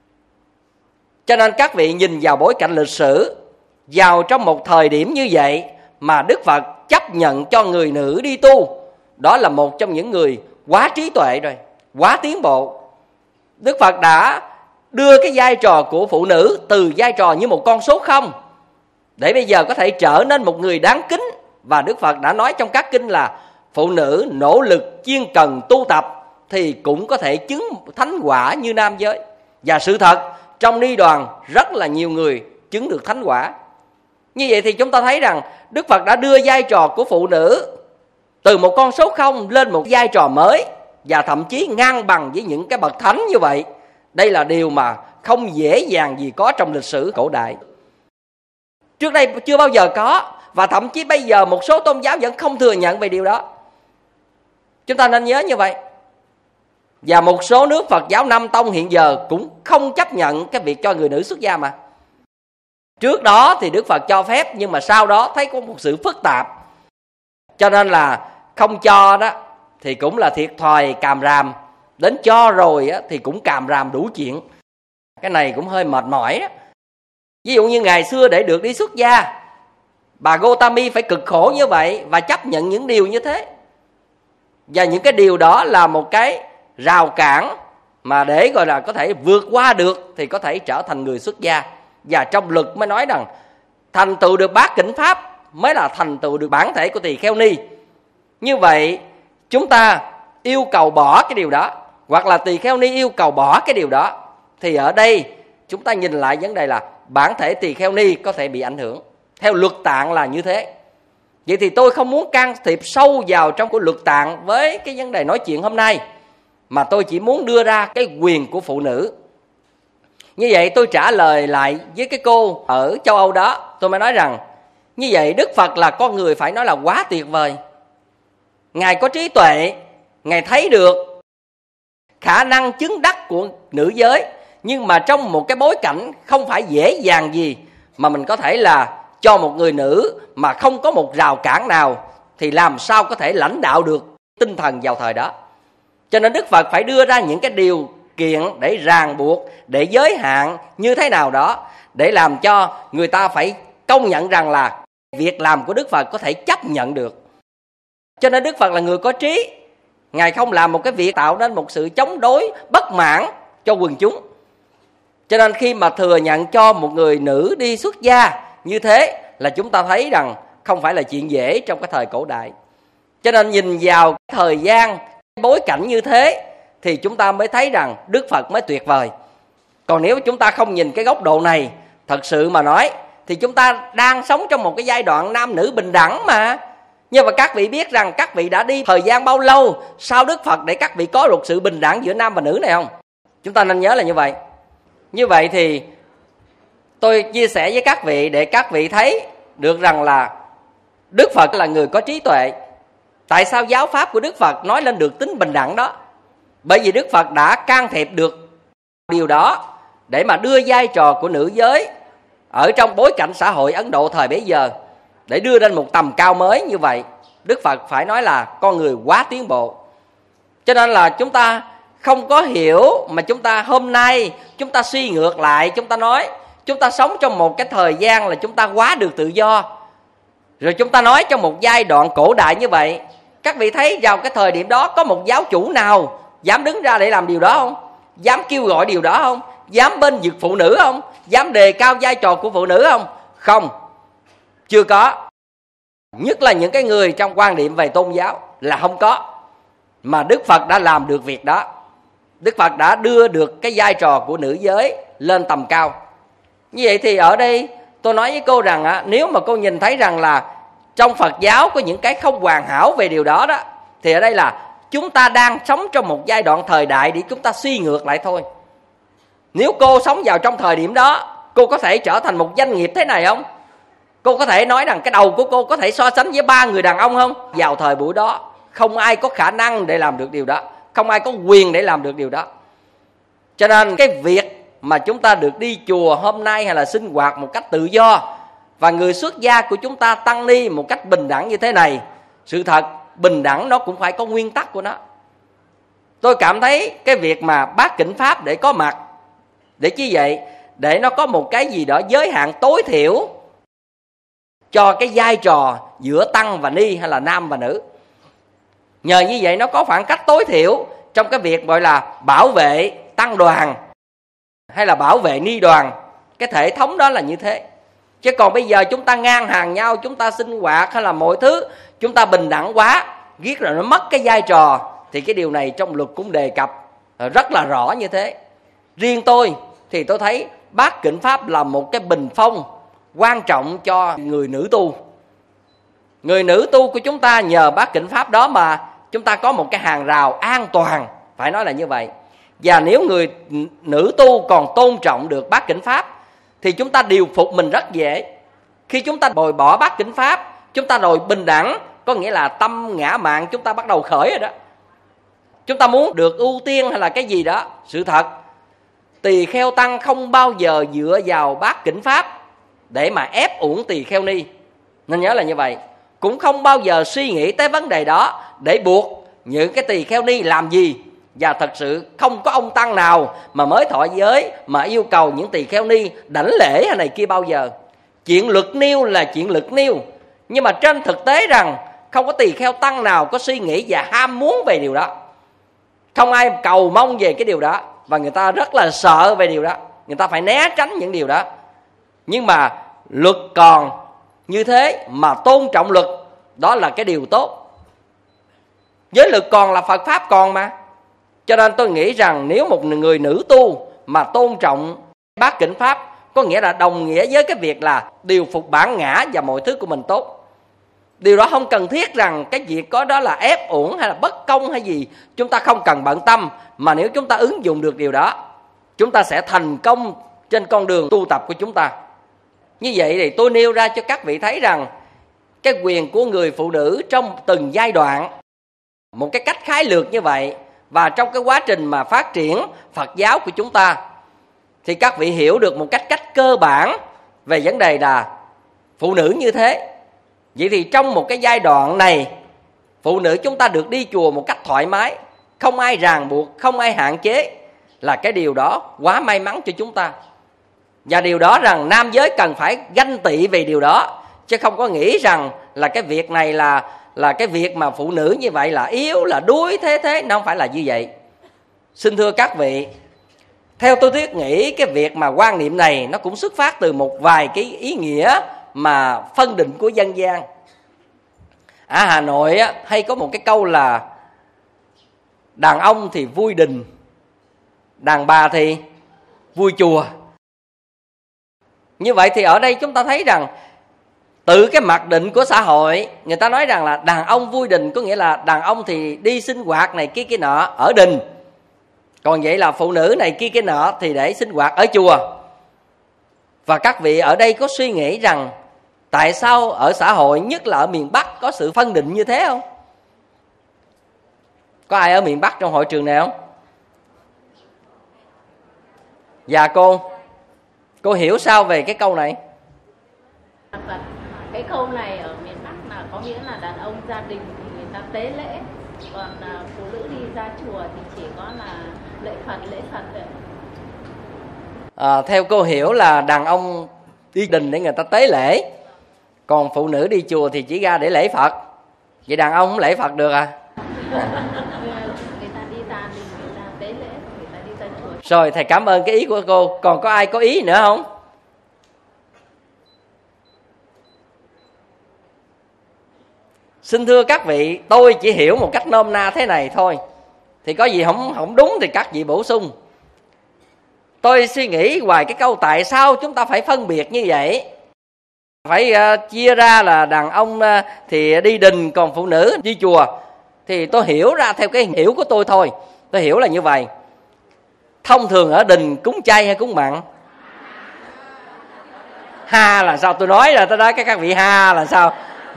Cho nên các vị nhìn vào bối cảnh lịch sử, vào trong một thời điểm như vậy mà Đức Phật chấp nhận cho người nữ đi tu, đó là một trong những người quá trí tuệ rồi, quá tiến bộ. Đức Phật đã đưa cái vai trò của phụ nữ từ vai trò như một con số 0 để bây giờ có thể trở nên một người đáng kính. Và Đức Phật đã nói trong các kinh là phụ nữ nỗ lực chuyên cần tu tập thì cũng có thể chứng thánh quả như nam giới. Và sự thật trong ni đoàn rất là nhiều người chứng được thánh quả. Như vậy thì chúng ta thấy rằng Đức Phật đã đưa vai trò của phụ nữ từ một con số 0 lên một vai trò mới. và thậm chí ngang bằng với những cái bậc thánh như vậy. Đây là điều mà không dễ dàng gì có trong lịch sử cổ đại. Trước đây chưa bao giờ có, và thậm chí bây giờ một số tôn giáo vẫn không thừa nhận về điều đó. Chúng ta nên nhớ như vậy. Và một số nước Phật giáo Nam Tông hiện giờ cũng không chấp nhận cái việc cho người nữ xuất gia mà. Trước đó thì Đức Phật cho phép, nhưng mà sau đó thấy có một sự phức tạp, cho nên là không cho đó thì cũng là thiệt thòi càm ràm. Đến cho rồi á, thì cũng càm ràm đủ chuyện. Cái này cũng hơi mệt mỏi đó. Ví dụ như ngày xưa để được đi xuất gia, bà Gotami phải cực khổ như vậy và chấp nhận những điều như thế. Và những cái điều đó là một cái rào cản mà để gọi là có thể vượt qua được thì có thể trở thành người xuất gia. Và trong luật mới nói rằng thành tựu được bát chánh pháp mới là thành tựu được bản thể của tỳ kheo ni. Như vậy chúng ta yêu cầu bỏ cái điều đó, hoặc là tỳ kheo ni yêu cầu bỏ cái điều đó, thì ở đây chúng ta nhìn lại vấn đề là bản thể tỳ kheo ni có thể bị ảnh hưởng. Theo luật Tạng là như thế. Vậy thì tôi không muốn can thiệp sâu vào trong của luật Tạng với cái vấn đề nói chuyện hôm nay, mà tôi chỉ muốn đưa ra cái quyền của phụ nữ. Như vậy tôi trả lời lại với cái cô ở châu Âu đó, tôi mới nói rằng như vậy Đức Phật là con người phải nói là quá tuyệt vời. Ngài có trí tuệ, Ngài thấy được khả năng chứng đắc của nữ giới, nhưng mà trong một cái bối cảnh không phải dễ dàng gì mà mình có thể là cho một người nữ mà không có một rào cản nào thì làm sao có thể lãnh đạo được tinh thần vào thời đó. Cho nên Đức Phật phải đưa ra những cái điều kiện để ràng buộc, để giới hạn như thế nào đó, để làm cho người ta phải công nhận rằng là việc làm của Đức Phật có thể chấp nhận được. Cho nên Đức Phật là người có trí. Ngài không làm một cái việc tạo nên một sự chống đối bất mãn cho quần chúng. Cho nên khi mà thừa nhận cho một người nữ đi xuất gia như thế là chúng ta thấy rằng không phải là chuyện dễ trong cái thời cổ đại. Cho nên nhìn vào cái thời gian, cái bối cảnh như thế thì chúng ta mới thấy rằng Đức Phật mới tuyệt vời. Còn nếu chúng ta không nhìn cái góc độ này, thật sự mà nói thì chúng ta đang sống trong một cái giai đoạn nam nữ bình đẳng mà. Nhưng mà các vị biết rằng các vị đã đi thời gian bao lâu sau Đức Phật để các vị có được sự bình đẳng giữa nam và nữ này không? Chúng ta nên nhớ là như vậy. Như vậy thì tôi chia sẻ với các vị để các vị thấy được rằng là Đức Phật là người có trí tuệ. Tại sao giáo pháp của Đức Phật nói lên được tính bình đẳng đó? Bởi vì Đức Phật đã can thiệp được điều đó để mà đưa vai trò của nữ giới ở trong bối cảnh xã hội Ấn Độ thời bấy giờ để đưa lên một tầm cao mới như vậy. Đức Phật phải nói là con người quá tiến bộ. Cho nên là chúng ta không có hiểu mà chúng ta hôm nay chúng ta suy ngược lại, chúng ta nói chúng ta sống trong một cái thời gian là chúng ta quá được tự do. Rồi chúng ta nói trong một giai đoạn cổ đại như vậy, các vị thấy vào cái thời điểm đó có một giáo chủ nào dám đứng ra để làm điều đó không? Dám kêu gọi điều đó không? Dám bên vực phụ nữ không? Dám đề cao vai trò của phụ nữ không? Không, chưa có. Nhất là những cái người trong quan niệm về tôn giáo là không có. Mà Đức Phật đã làm được việc đó. Đức Phật đã đưa được cái vai trò của nữ giới lên tầm cao. Như vậy thì ở đây tôi nói với cô rằng nếu mà cô nhìn thấy rằng là trong Phật giáo có những cái không hoàn hảo về điều đó đó, thì ở đây là chúng ta đang sống trong một giai đoạn thời đại để chúng ta suy ngược lại thôi. Nếu cô sống vào trong thời điểm đó, cô có thể trở thành một doanh nghiệp thế này không? Cô có thể nói rằng cái đầu của cô có thể so sánh với 3 người đàn ông không? Vào thời buổi đó không ai có khả năng để làm được điều đó, không ai có quyền để làm được điều đó. Cho nên cái việc mà chúng ta được đi chùa hôm nay hay là sinh hoạt một cách tự do, và người xuất gia của chúng ta tăng ni một cách bình đẳng như thế này, sự thật bình đẳng nó cũng phải có nguyên tắc của nó. Tôi cảm thấy cái việc mà bát chánh pháp để có mặt, để chi vậy? Để nó có một cái gì đó giới hạn tối thiểu cho cái vai trò giữa tăng và ni hay là nam và nữ. Nhờ như vậy nó có khoảng cách tối thiểu trong cái việc gọi là bảo vệ tăng đoàn hay là bảo vệ ni đoàn. Cái thể thống đó là như thế. Chứ còn bây giờ chúng ta ngang hàng nhau, chúng ta sinh hoạt hay là mọi thứ chúng ta bình đẳng quá, riết rồi nó mất cái vai trò. Thì cái điều này trong luật cũng đề cập rất là rõ như thế. Riêng tôi thì tôi thấy bát chánh pháp là một cái bình phong quan trọng cho người nữ tu. Người nữ tu của chúng ta nhờ bát chánh pháp đó mà chúng ta có một cái hàng rào an toàn, phải nói là như vậy. Và nếu người nữ tu còn tôn trọng được bát kính pháp thì chúng ta điều phục mình rất dễ. Khi chúng ta bồi bỏ bát kính pháp, chúng ta rồi bình đẳng, có nghĩa là tâm ngã mạn chúng ta bắt đầu khởi rồi đó. Chúng ta muốn được ưu tiên hay là cái gì đó, sự thật tỳ kheo tăng không bao giờ dựa vào bát kính pháp để mà ép uổng tỳ kheo ni, nên nhớ là như vậy. Cũng không bao giờ suy nghĩ tới vấn đề đó để buộc những cái tỳ kheo ni làm gì. Và thật sự không có ông tăng nào mà mới thọ giới mà yêu cầu những tỳ kheo ni đảnh lễ hay này kia bao giờ. Chuyện luật nêu là chuyện luật nêu, nhưng mà trên thực tế rằng không có tỳ kheo tăng nào có suy nghĩ và ham muốn về điều đó. Không ai cầu mong về cái điều đó, và người ta rất là sợ về điều đó. Người ta phải né tránh những điều đó. Nhưng mà luật còn như thế mà tôn trọng luật, đó là cái điều tốt. Giới luật còn là Phật Pháp còn mà. Cho nên tôi nghĩ rằng nếu một người nữ tu mà tôn trọng bát kính Pháp, có nghĩa là đồng nghĩa với cái việc là điều phục bản ngã và mọi thứ của mình tốt. Điều đó không cần thiết rằng cái việc có đó là ép uổng hay là bất công hay gì. Chúng ta không cần bận tâm, mà nếu chúng ta ứng dụng được điều đó, chúng ta sẽ thành công trên con đường tu tập của chúng ta. Như vậy thì tôi nêu ra cho các vị thấy rằng cái quyền của người phụ nữ trong từng giai đoạn, một cái cách khái lược như vậy. Và trong cái quá trình mà phát triển Phật giáo của chúng ta thì các vị hiểu được một cách cơ bản về vấn đề là phụ nữ như thế. Vậy thì trong một cái giai đoạn này, phụ nữ chúng ta được đi chùa một cách thoải mái, không ai ràng buộc, không ai hạn chế, là cái điều đó quá may mắn cho chúng ta. Và điều đó rằng nam giới cần phải ganh tị về điều đó, chứ không có nghĩ rằng là cái việc này là cái việc mà phụ nữ như vậy là yếu, là đuối thế. Nó không phải là như vậy. Xin thưa các vị, theo tôi thiết nghĩ cái việc mà quan niệm này nó cũng xuất phát từ một vài cái ý nghĩa mà phân định của dân gian. Ở Hà Nội hay có một cái câu là đàn ông thì vui đình, đàn bà thì vui chùa. Như vậy thì ở đây chúng ta thấy rằng từ cái mặc định của xã hội, người ta nói rằng là đàn ông vui đình, có nghĩa là đàn ông thì đi sinh hoạt này kia nọ ở đình, còn vậy là phụ nữ này kia nọ thì để sinh hoạt ở chùa. Và các vị ở đây có suy nghĩ rằng tại sao ở xã hội, nhất là ở miền Bắc, có sự phân định như thế không? Có ai ở miền Bắc trong hội trường này không? Dạ cô hiểu sao về cái câu này? Cái câu này ở miền Bắc là có nghĩa là đàn ông gia đình thì người ta tế lễ, còn phụ nữ đi ra chùa thì chỉ có là lễ Phật thôi. Theo cô hiểu là đàn ông đi đình để người ta tế lễ, còn phụ nữ đi chùa thì chỉ ra để lễ Phật. Vậy đàn ông không lễ Phật được à? Người ta đi ra đình, người ta tế lễ, người ta đi ra chùa. Rồi, thầy cảm ơn cái ý của cô. Còn có ai có ý nữa không? Xin thưa các vị, tôi chỉ hiểu một cách nôm na thế này thôi. Thì có gì không đúng thì các vị bổ sung. Tôi suy nghĩ hoài cái câu tại sao chúng ta phải phân biệt như vậy. Phải chia ra là đàn ông thì đi đình, còn phụ nữ đi chùa. Thì tôi hiểu ra theo cái hiểu của tôi thôi. Tôi hiểu là như vậy. Thông thường ở đình cúng chay hay cúng mặn? Ha là sao? Tôi nói ra tới đó các vị ha là sao?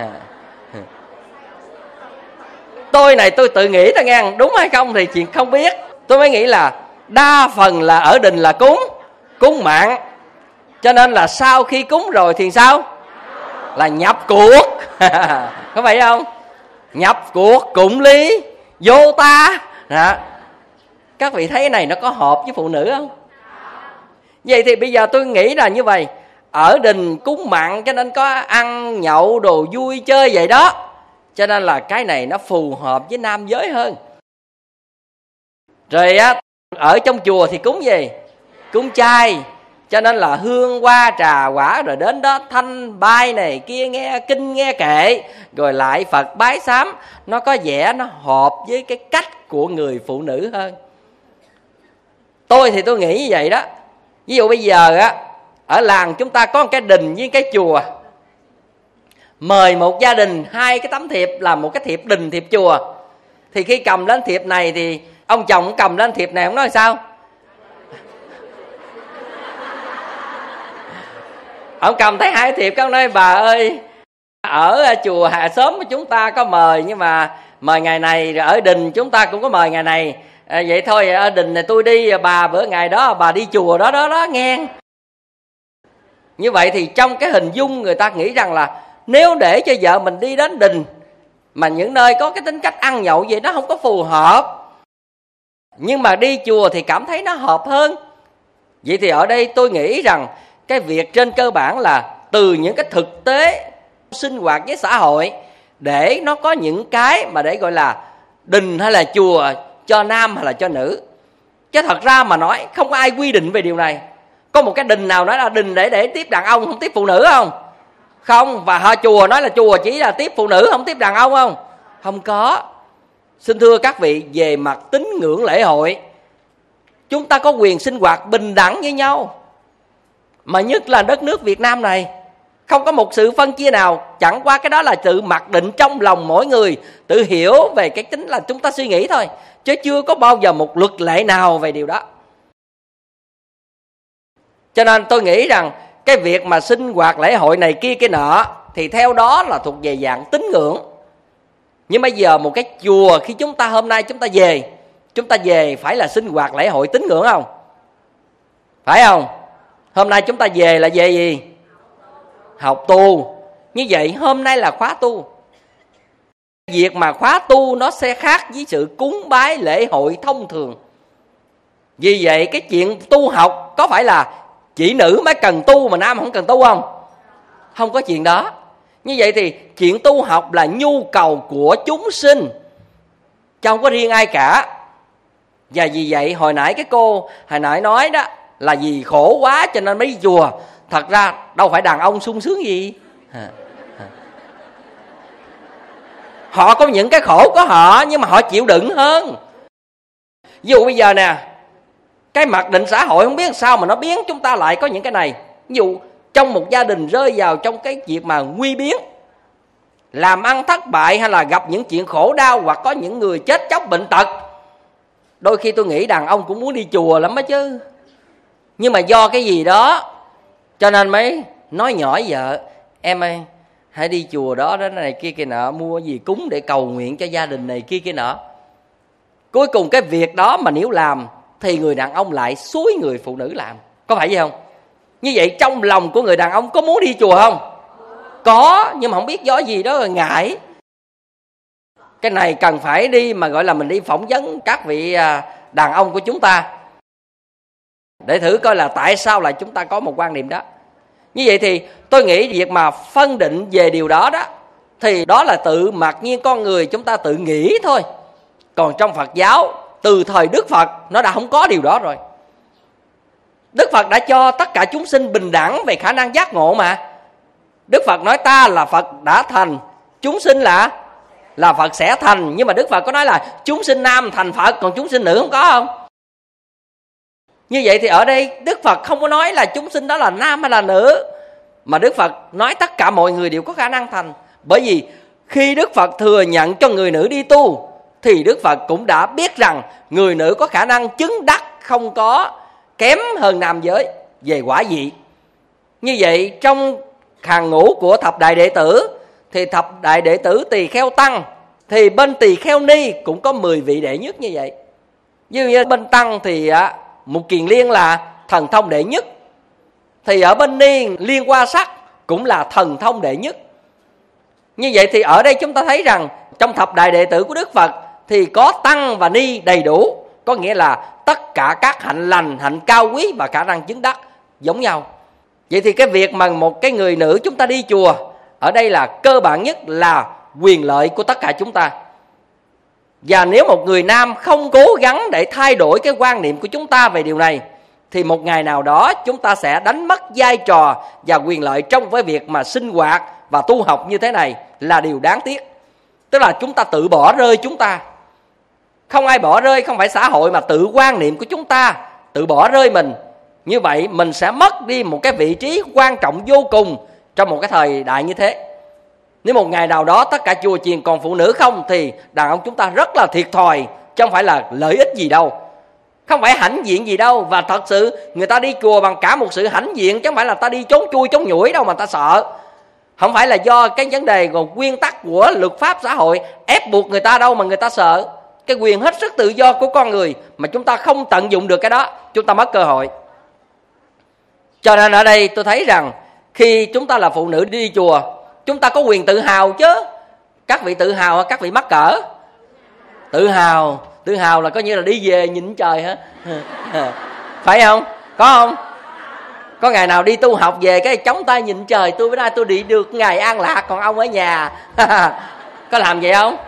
Tôi này tôi tự nghĩ ta nghe, đúng hay không thì chuyện không biết. Tôi mới nghĩ là đa phần là ở đình là cúng mặn. Cho nên là sau khi cúng rồi thì sao? Là nhập cuộc. Có phải không? Nhập cuộc, cụng ly, vô ta. Đó. Các vị thấy cái này nó có hợp với phụ nữ không? Vậy thì bây giờ tôi nghĩ là như vậy. Ở đình cúng mặn cho nên có ăn nhậu đồ vui chơi vậy đó. Cho nên là cái này nó phù hợp với nam giới hơn. Rồi ở trong chùa thì cúng gì? Cúng chay. Cho nên là hương hoa trà quả, rồi đến đó thanh bài này kia, nghe kinh nghe kệ, rồi lại Phật bái sám. Nó có vẻ nó hợp với cái cách của người phụ nữ hơn. Tôi thì tôi nghĩ như vậy đó. Ví dụ bây giờ ở làng chúng ta có một cái đình với cái chùa, mời một gia đình 2 cái tấm thiệp là một cái thiệp đình thiệp chùa. Thì khi cầm lên thiệp này thì ông chồng cầm lên thiệp này, ông nói sao? Ông cầm thấy 2 thiệp, ông nói bà ơi, ở chùa Hà Xóm của chúng ta có mời, nhưng mà mời ngày này, rồi ở đình chúng ta cũng có mời ngày này. Vậy thôi ở đình này tôi đi, bà bữa ngày đó bà đi chùa đó nghe. Như vậy thì trong cái hình dung người ta nghĩ rằng là nếu để cho vợ mình đi đến đình mà những nơi có cái tính cách ăn nhậu vậy nó không có phù hợp, nhưng mà đi chùa thì cảm thấy nó hợp hơn. Vậy thì ở đây tôi nghĩ rằng cái việc trên cơ bản là từ những cái thực tế sinh hoạt với xã hội, để nó có những cái mà để gọi là đình hay là chùa cho nam hay là cho nữ. Chứ thật ra mà nói không có ai quy định về điều này. Có một cái đình nào nói là đình để tiếp đàn ông không tiếp phụ nữ không? Không. Và họ chùa nói là chùa chỉ là tiếp phụ nữ không tiếp đàn ông không? Không có. Xin thưa các vị, về mặt tín ngưỡng lễ hội, chúng ta có quyền sinh hoạt bình đẳng với nhau. Mà nhất là đất nước Việt Nam này, không có một sự phân chia nào. Chẳng qua cái đó là tự mặc định trong lòng mỗi người, tự hiểu về cái tính là chúng ta suy nghĩ thôi, chứ chưa có bao giờ một luật lệ nào về điều đó. Cho nên tôi nghĩ rằng cái việc mà sinh hoạt lễ hội này kia cái nọ thì theo đó là thuộc về dạng tín ngưỡng. Nhưng bây giờ một cái chùa, khi chúng ta hôm nay chúng ta về phải là sinh hoạt lễ hội tín ngưỡng không? Phải không? Hôm nay chúng ta về là về gì? Học tu. Như vậy hôm nay là khóa tu. Việc mà khóa tu nó sẽ khác với sự cúng bái lễ hội thông thường. Vì vậy cái chuyện tu học có phải là chỉ nữ mới cần tu mà nam không cần tu không? Không có chuyện đó. Như vậy thì chuyện tu học là nhu cầu của chúng sinh, chứ không có riêng ai cả. Và vì vậy hồi nãy cái cô hồi nãy nói đó là vì khổ quá cho nên mới đi chùa. Thật ra đâu phải đàn ông sung sướng gì. Họ có những cái khổ của họ, nhưng mà họ chịu đựng hơn. Ví dụ bây giờ nè, cái mặc định xã hội không biết sao mà nó biến chúng ta lại có những cái này. Ví dụ trong một gia đình rơi vào trong cái việc mà nguy biến, làm ăn thất bại, hay là gặp những chuyện khổ đau, hoặc có những người chết chóc bệnh tật, đôi khi tôi nghĩ đàn ông cũng muốn đi chùa lắm đó chứ. Nhưng mà do cái gì đó cho nên mới nói nhỏ với vợ: em ơi, hãy đi chùa đó này kia kia nọ, mua gì cúng để cầu nguyện cho gia đình này kia kia nọ. Cuối cùng cái việc đó mà nếu làm thì người đàn ông lại xúi người phụ nữ làm. Có phải vậy không? Như vậy trong lòng của người đàn ông có muốn đi chùa không? Có, nhưng mà không biết do gì đó rồi ngại. Cái này cần phải đi mà gọi là mình đi phỏng vấn các vị đàn ông của chúng ta, để thử coi là tại sao lại chúng ta có một quan niệm đó. Như vậy thì tôi nghĩ việc mà phân định về điều đó đó, thì đó là tự mặc nhiên con người chúng ta tự nghĩ thôi. Còn trong Phật giáo, từ thời Đức Phật nó đã không có điều đó rồi. Đức Phật đã cho tất cả chúng sinh bình đẳng về khả năng giác ngộ mà. Đức Phật nói ta là Phật đã thành, chúng sinh là Phật sẽ thành. Nhưng mà Đức Phật có nói là chúng sinh nam thành Phật, còn chúng sinh nữ không có không? Như vậy thì ở đây Đức Phật không có nói là chúng sinh đó là nam hay là nữ, mà Đức Phật nói tất cả mọi người đều có khả năng thành. Bởi vì khi Đức Phật thừa nhận cho người nữ đi tu, thì Đức Phật cũng đã biết rằng người nữ có khả năng chứng đắc không có kém hơn nam giới về quả vị. Như vậy trong hàng ngũ của thập đại đệ tử, thì thập đại đệ tử tỳ kheo tăng, thì bên tỳ kheo ni cũng có 10 vị đệ nhất như vậy. Như bên tăng thì Mục Kiền Liên là thần thông đệ nhất, thì ở bên ni Liên Hoa Sắc cũng là thần thông đệ nhất. Như vậy thì ở đây chúng ta thấy rằng trong thập đại đệ tử của Đức Phật thì có tăng và ni đầy đủ, có nghĩa là tất cả các hạnh lành, hạnh cao quý và khả năng chứng đắc giống nhau. Vậy thì cái việc mà một cái người nữ chúng ta đi chùa, ở đây là cơ bản nhất là quyền lợi của tất cả chúng ta. Và nếu một người nam không cố gắng để thay đổi cái quan niệm của chúng ta về điều này, thì một ngày nào đó chúng ta sẽ đánh mất vai trò và quyền lợi trong với việc mà sinh hoạt và tu học như thế này là điều đáng tiếc. Tức là chúng ta tự bỏ rơi chúng ta. Không ai bỏ rơi, không phải xã hội, mà tự quan niệm của chúng ta tự bỏ rơi mình. Như vậy mình sẽ mất đi một cái vị trí quan trọng vô cùng trong một cái thời đại như thế. Nếu một ngày nào đó tất cả chùa chiền còn phụ nữ không thì đàn ông chúng ta rất là thiệt thòi, chứ không phải là lợi ích gì đâu, không phải hãnh diện gì đâu. Và thật sự người ta đi chùa bằng cả một sự hãnh diện, chứ không phải là ta đi trốn chui trốn nhủi đâu mà ta sợ. Không phải là do cái vấn đề còn nguyên tắc của luật pháp xã hội ép buộc người ta đâu mà người ta sợ. Cái quyền hết sức tự do của con người mà chúng ta không tận dụng được cái đó, chúng ta mất cơ hội. Cho nên ở đây tôi thấy rằng khi chúng ta là phụ nữ đi chùa, chúng ta có quyền tự hào chứ. Các vị tự hào hay các vị mắc cỡ? Tự hào. Tự hào là coi như là đi về nhìn trời hả? Phải không? Có không? Có ngày nào đi tu học về cái chống tay nhìn trời, tôi bữa nay tôi đi được ngày an lạc, còn ông ở nhà. Có làm vậy không?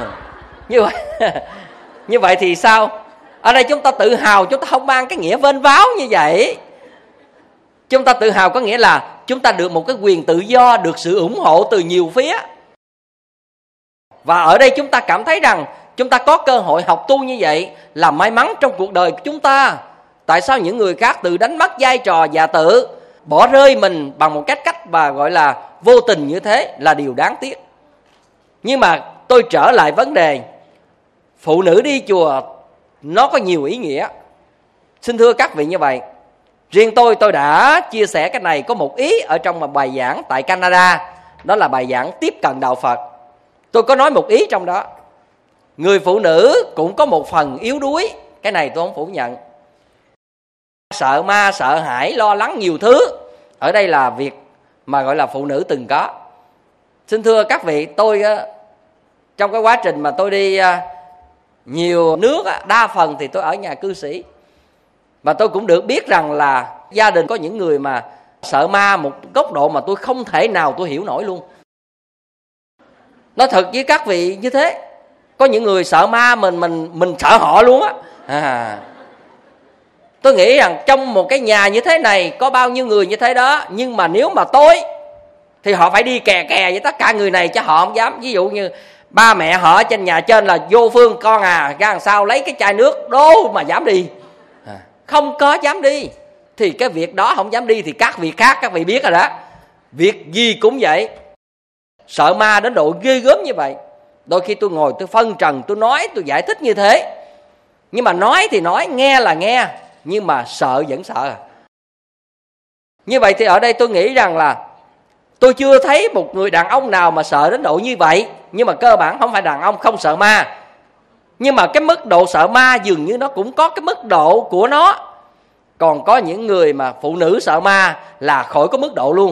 Như vậy thì sao? Ở đây chúng ta tự hào, chúng ta không mang cái nghĩa vênh váo như vậy. Chúng ta tự hào có nghĩa là chúng ta được một cái quyền tự do, được sự ủng hộ từ nhiều phía. Và ở đây chúng ta cảm thấy rằng chúng ta có cơ hội học tu như vậy là may mắn trong cuộc đời của chúng ta. Tại sao những người khác tự đánh mất vai trò già tự, bỏ rơi mình bằng một cách mà gọi là vô tình như thế là điều đáng tiếc. Nhưng mà tôi trở lại vấn đề phụ nữ đi chùa nó có nhiều ý nghĩa. Xin thưa các vị như vậy, riêng tôi đã chia sẻ cái này có một ý ở trong một bài giảng tại Canada. Đó là bài giảng tiếp cận đạo Phật. Tôi có nói một ý trong đó. Người phụ nữ cũng có một phần yếu đuối, cái này tôi không phủ nhận. Sợ ma, sợ hãi, lo lắng nhiều thứ. Ở đây là việc mà gọi là phụ nữ từng có. Xin thưa các vị, tôi trong cái quá trình mà tôi đi nhiều nước, đa phần thì tôi ở nhà cư sĩ. Và tôi cũng được biết rằng là gia đình có những người mà sợ ma một góc độ mà tôi không thể nào tôi hiểu nổi luôn. Nói thật với các vị như thế. Có những người sợ ma mình sợ họ luôn á. Tôi nghĩ rằng trong một cái nhà như thế này có bao nhiêu người như thế đó, nhưng mà nếu mà tối thì họ phải đi kè với tất cả người này chứ họ không dám. Ví dụ như ba mẹ họ ở trên nhà trên là vô phương con ra đằng sau lấy cái chai nước đố mà dám đi. Không có dám đi. Thì cái việc đó không dám đi thì các việc khác các vị biết rồi đó. Việc gì cũng vậy. Sợ ma đến độ ghê gớm như vậy. Đôi khi tôi ngồi tôi phân trần, tôi nói, tôi giải thích như thế. Nhưng mà nói thì nói, nghe là nghe, nhưng mà sợ vẫn sợ. Như vậy thì ở đây tôi nghĩ rằng là tôi chưa thấy một người đàn ông nào mà sợ đến độ như vậy. Nhưng mà cơ bản không phải đàn ông không sợ ma. Nhưng mà cái mức độ sợ ma dường như nó cũng có cái mức độ của nó. Còn có những người mà phụ nữ sợ ma là khỏi có mức độ luôn.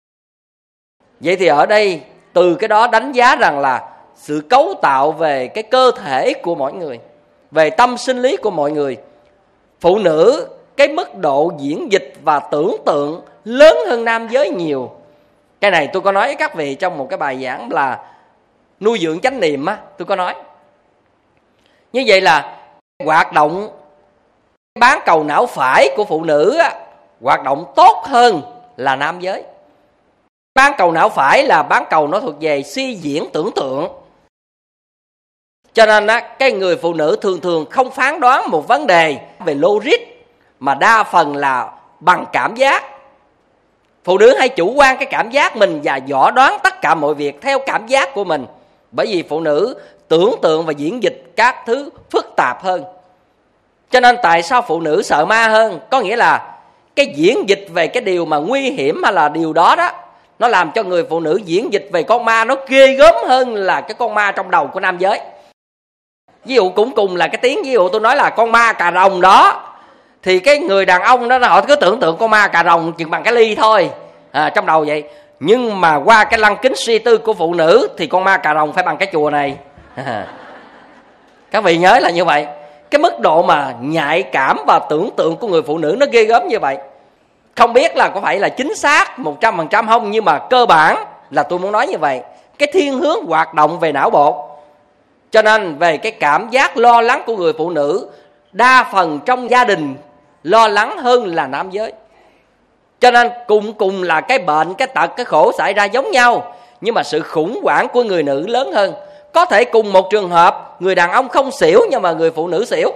Vậy thì ở đây từ cái đó đánh giá rằng là sự cấu tạo về cái cơ thể của mỗi người, về tâm sinh lý của mọi người, phụ nữ cái mức độ diễn dịch và tưởng tượng lớn hơn nam giới nhiều. Cái này tôi có nói với các vị trong một cái bài giảng là nuôi dưỡng chánh niệm á, tôi có nói. Như vậy là hoạt động bán cầu não phải của phụ nữ á, hoạt động tốt hơn là nam giới. Bán cầu não phải là bán cầu nó thuộc về suy diễn tưởng tượng. Cho nên á, cái người phụ nữ thường thường không phán đoán một vấn đề về logic, mà đa phần là bằng cảm giác. Phụ nữ hay chủ quan cái cảm giác mình và dõi đoán tất cả mọi việc theo cảm giác của mình. Bởi vì phụ nữ tưởng tượng và diễn dịch các thứ phức tạp hơn. Cho nên tại sao phụ nữ sợ ma hơn? Có nghĩa là cái diễn dịch về cái điều mà nguy hiểm hay là điều đó đó, nó làm cho người phụ nữ diễn dịch về con ma nó ghê gớm hơn là cái con ma trong đầu của nam giới. Ví dụ cũng cùng là cái tiếng, ví dụ tôi nói là con ma cà rồng đó, thì cái người đàn ông đó họ cứ tưởng tượng con ma cà rồng chừng bằng cái ly thôi trong đầu vậy. Nhưng mà qua cái lăng kính suy tư của phụ nữ thì con ma cà rồng phải bằng cái chùa này. Các vị nhớ là như vậy. Cái mức độ mà nhạy cảm và tưởng tượng của người phụ nữ nó ghê gớm như vậy. Không biết là có phải là chính xác 100% không, nhưng mà cơ bản là tôi muốn nói như vậy. Cái thiên hướng hoạt động về não bộ. Cho nên về cái cảm giác lo lắng của người phụ nữ, đa phần trong gia đình lo lắng hơn là nam giới. Cho nên cùng là cái bệnh, cái tật, cái khổ xảy ra giống nhau, nhưng mà sự khủng hoảng của người nữ lớn hơn. Có thể cùng một trường hợp người đàn ông không xỉu nhưng mà người phụ nữ xỉu.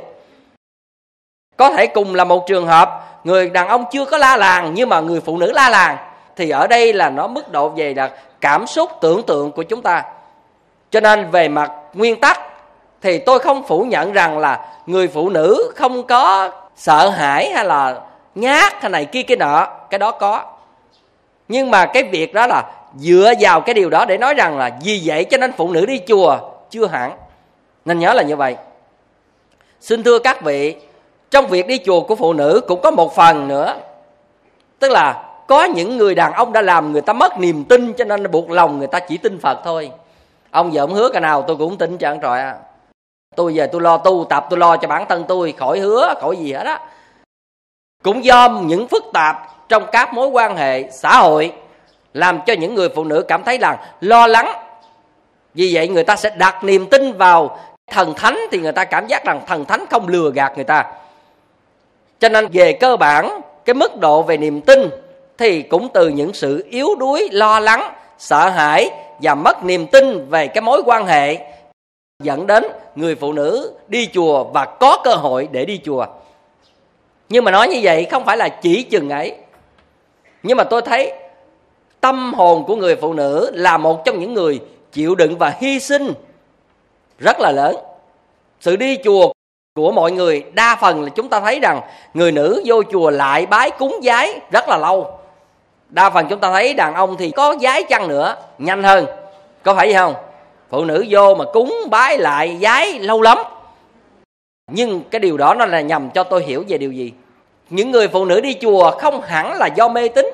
Có thể cùng là một trường hợp người đàn ông chưa có la làng nhưng mà người phụ nữ la làng. thì ở đây là nó mức độ về là cảm xúc tưởng tượng của chúng ta. Cho nên về mặt nguyên tắc thì tôi không phủ nhận rằng là người phụ nữ không có sợ hãi hay là nhát hay này kia cái nọ, cái đó có. Nhưng mà cái việc đó là dựa vào cái điều đó để nói rằng là vì vậy cho nên phụ nữ đi chùa, chưa hẳn. Nên nhớ là như vậy. Xin thưa các vị, trong việc đi chùa của phụ nữ cũng có một phần nữa. Tức là có những người đàn ông đã làm người ta mất niềm tin, cho nên buộc lòng người ta chỉ tin Phật thôi. Ông giờ ông hứa cái nào tôi cũng tin trơn trọi à. Tôi về tôi lo tu tập, tôi lo cho bản thân tôi, khỏi hứa, khỏi gì hết á. Cũng do những phức tạp trong các mối quan hệ xã hội làm cho những người phụ nữ cảm thấy là lo lắng. Vì vậy người ta sẽ đặt niềm tin vào thần thánh, thì người ta cảm giác rằng thần thánh không lừa gạt người ta. Cho nên về cơ bản, cái mức độ về niềm tin thì cũng từ những sự yếu đuối, lo lắng, sợ hãi và mất niềm tin về cái mối quan hệ dẫn đến người phụ nữ đi chùa và có cơ hội để đi chùa. Nhưng mà nói như vậy không phải là chỉ chừng ấy. Nhưng mà tôi thấy tâm hồn của người phụ nữ là một trong những người chịu đựng và hy sinh rất là lớn. Sự đi chùa của mọi người đa phần là chúng ta thấy rằng người nữ vô chùa lại bái cúng vái rất là lâu. Đa phần chúng ta thấy đàn ông thì có vái chăng nữa nhanh hơn, có phải vậy không? Phụ nữ vô mà cúng bái lại vái lâu lắm. Nhưng cái điều đó nó là nhằm cho tôi hiểu về điều gì. Những người phụ nữ đi chùa không hẳn là do mê tín,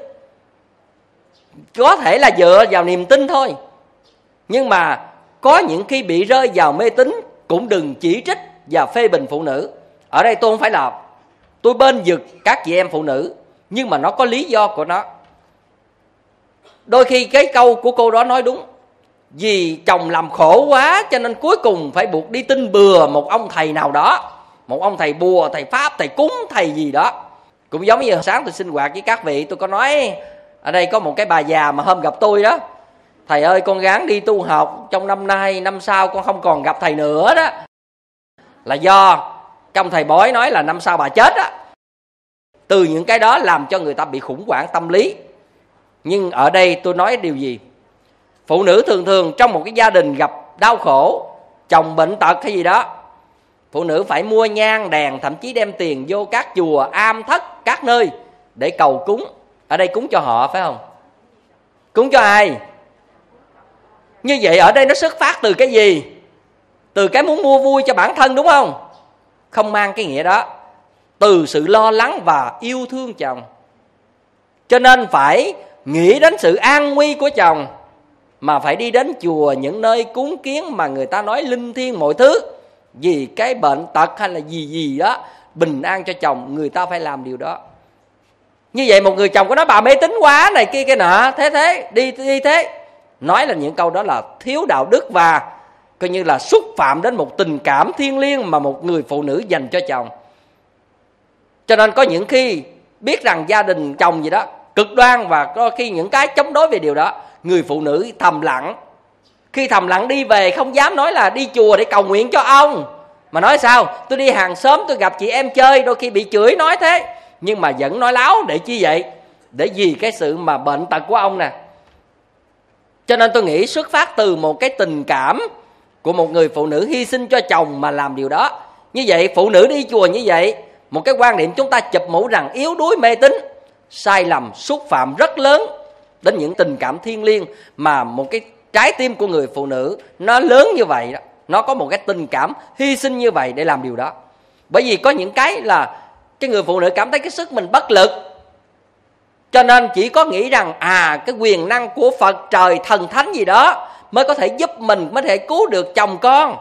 có thể là dựa vào niềm tin thôi. Nhưng mà có những khi bị rơi vào mê tín cũng đừng chỉ trích và phê bình phụ nữ. Ở đây tôi không phải là tôi bên vực các chị em phụ nữ, nhưng mà nó có lý do của nó. Đôi khi cái câu của cô đó nói đúng. Vì chồng làm khổ quá cho nên cuối cùng phải buộc đi tin bừa một ông thầy nào đó, một ông thầy bùa, thầy pháp, thầy cúng, thầy gì đó. Cũng giống như sáng tôi sinh hoạt với các vị, tôi có nói ở đây có một cái bà già mà hôm gặp tôi đó: thầy ơi, con gắng đi tu học, trong năm nay năm sau con không còn gặp thầy nữa đó. Là do trong thầy bói nói là năm sau bà chết á. Từ những cái đó làm cho người ta bị khủng hoảng tâm lý. Nhưng ở đây tôi nói điều gì? Phụ nữ thường thường trong một cái gia đình gặp đau khổ, chồng bệnh tật hay gì đó, phụ nữ phải mua nhang đèn, thậm chí đem tiền vô các chùa, am thất, các nơi để cầu cúng. Ở đây cúng cho họ phải không? Cúng cho ai? Như vậy ở đây nó xuất phát từ cái gì? Từ cái muốn mua vui cho bản thân đúng không? Không mang cái nghĩa đó. Từ sự lo lắng và yêu thương chồng. Cho nên phải nghĩ đến sự an nguy của chồng mà phải đi đến chùa, những nơi cúng kiến mà người ta nói linh thiêng mọi thứ, vì cái bệnh tật hay là gì đó bình an cho chồng, người ta phải làm điều đó. Như vậy một người chồng có nói bà mê tín quá này kia cái nọ, thế đi thế, nói là những câu đó là thiếu đạo đức và coi như là xúc phạm đến một tình cảm thiêng liêng mà một người phụ nữ dành cho chồng. Cho nên có những khi biết rằng gia đình chồng gì đó cực đoan và có khi những cái chống đối về điều đó, người phụ nữ thầm lặng. Khi thầm lặng đi về không dám nói là đi chùa để cầu nguyện cho ông, mà nói sao? Tôi đi hàng xóm tôi gặp chị em chơi, đôi khi bị chửi nói thế, nhưng mà vẫn nói láo. Để chi vậy? Để vì cái sự mà bệnh tật của ông nè. Cho nên tôi nghĩ xuất phát từ một cái tình cảm của một người phụ nữ hy sinh cho chồng mà làm điều đó. Như vậy phụ nữ đi chùa như vậy, một cái quan niệm chúng ta chụp mũ rằng yếu đuối mê tín, sai lầm, xúc phạm rất lớn đến những tình cảm thiêng liêng mà một cái trái tim của người phụ nữ nó lớn như vậy đó, nó có một cái tình cảm hy sinh như vậy để làm điều đó. Bởi vì có những cái là cái người phụ nữ cảm thấy cái sức mình bất lực, cho nên chỉ có nghĩ rằng cái quyền năng của Phật trời thần thánh gì đó mới có thể giúp mình, mới có thể cứu được chồng con.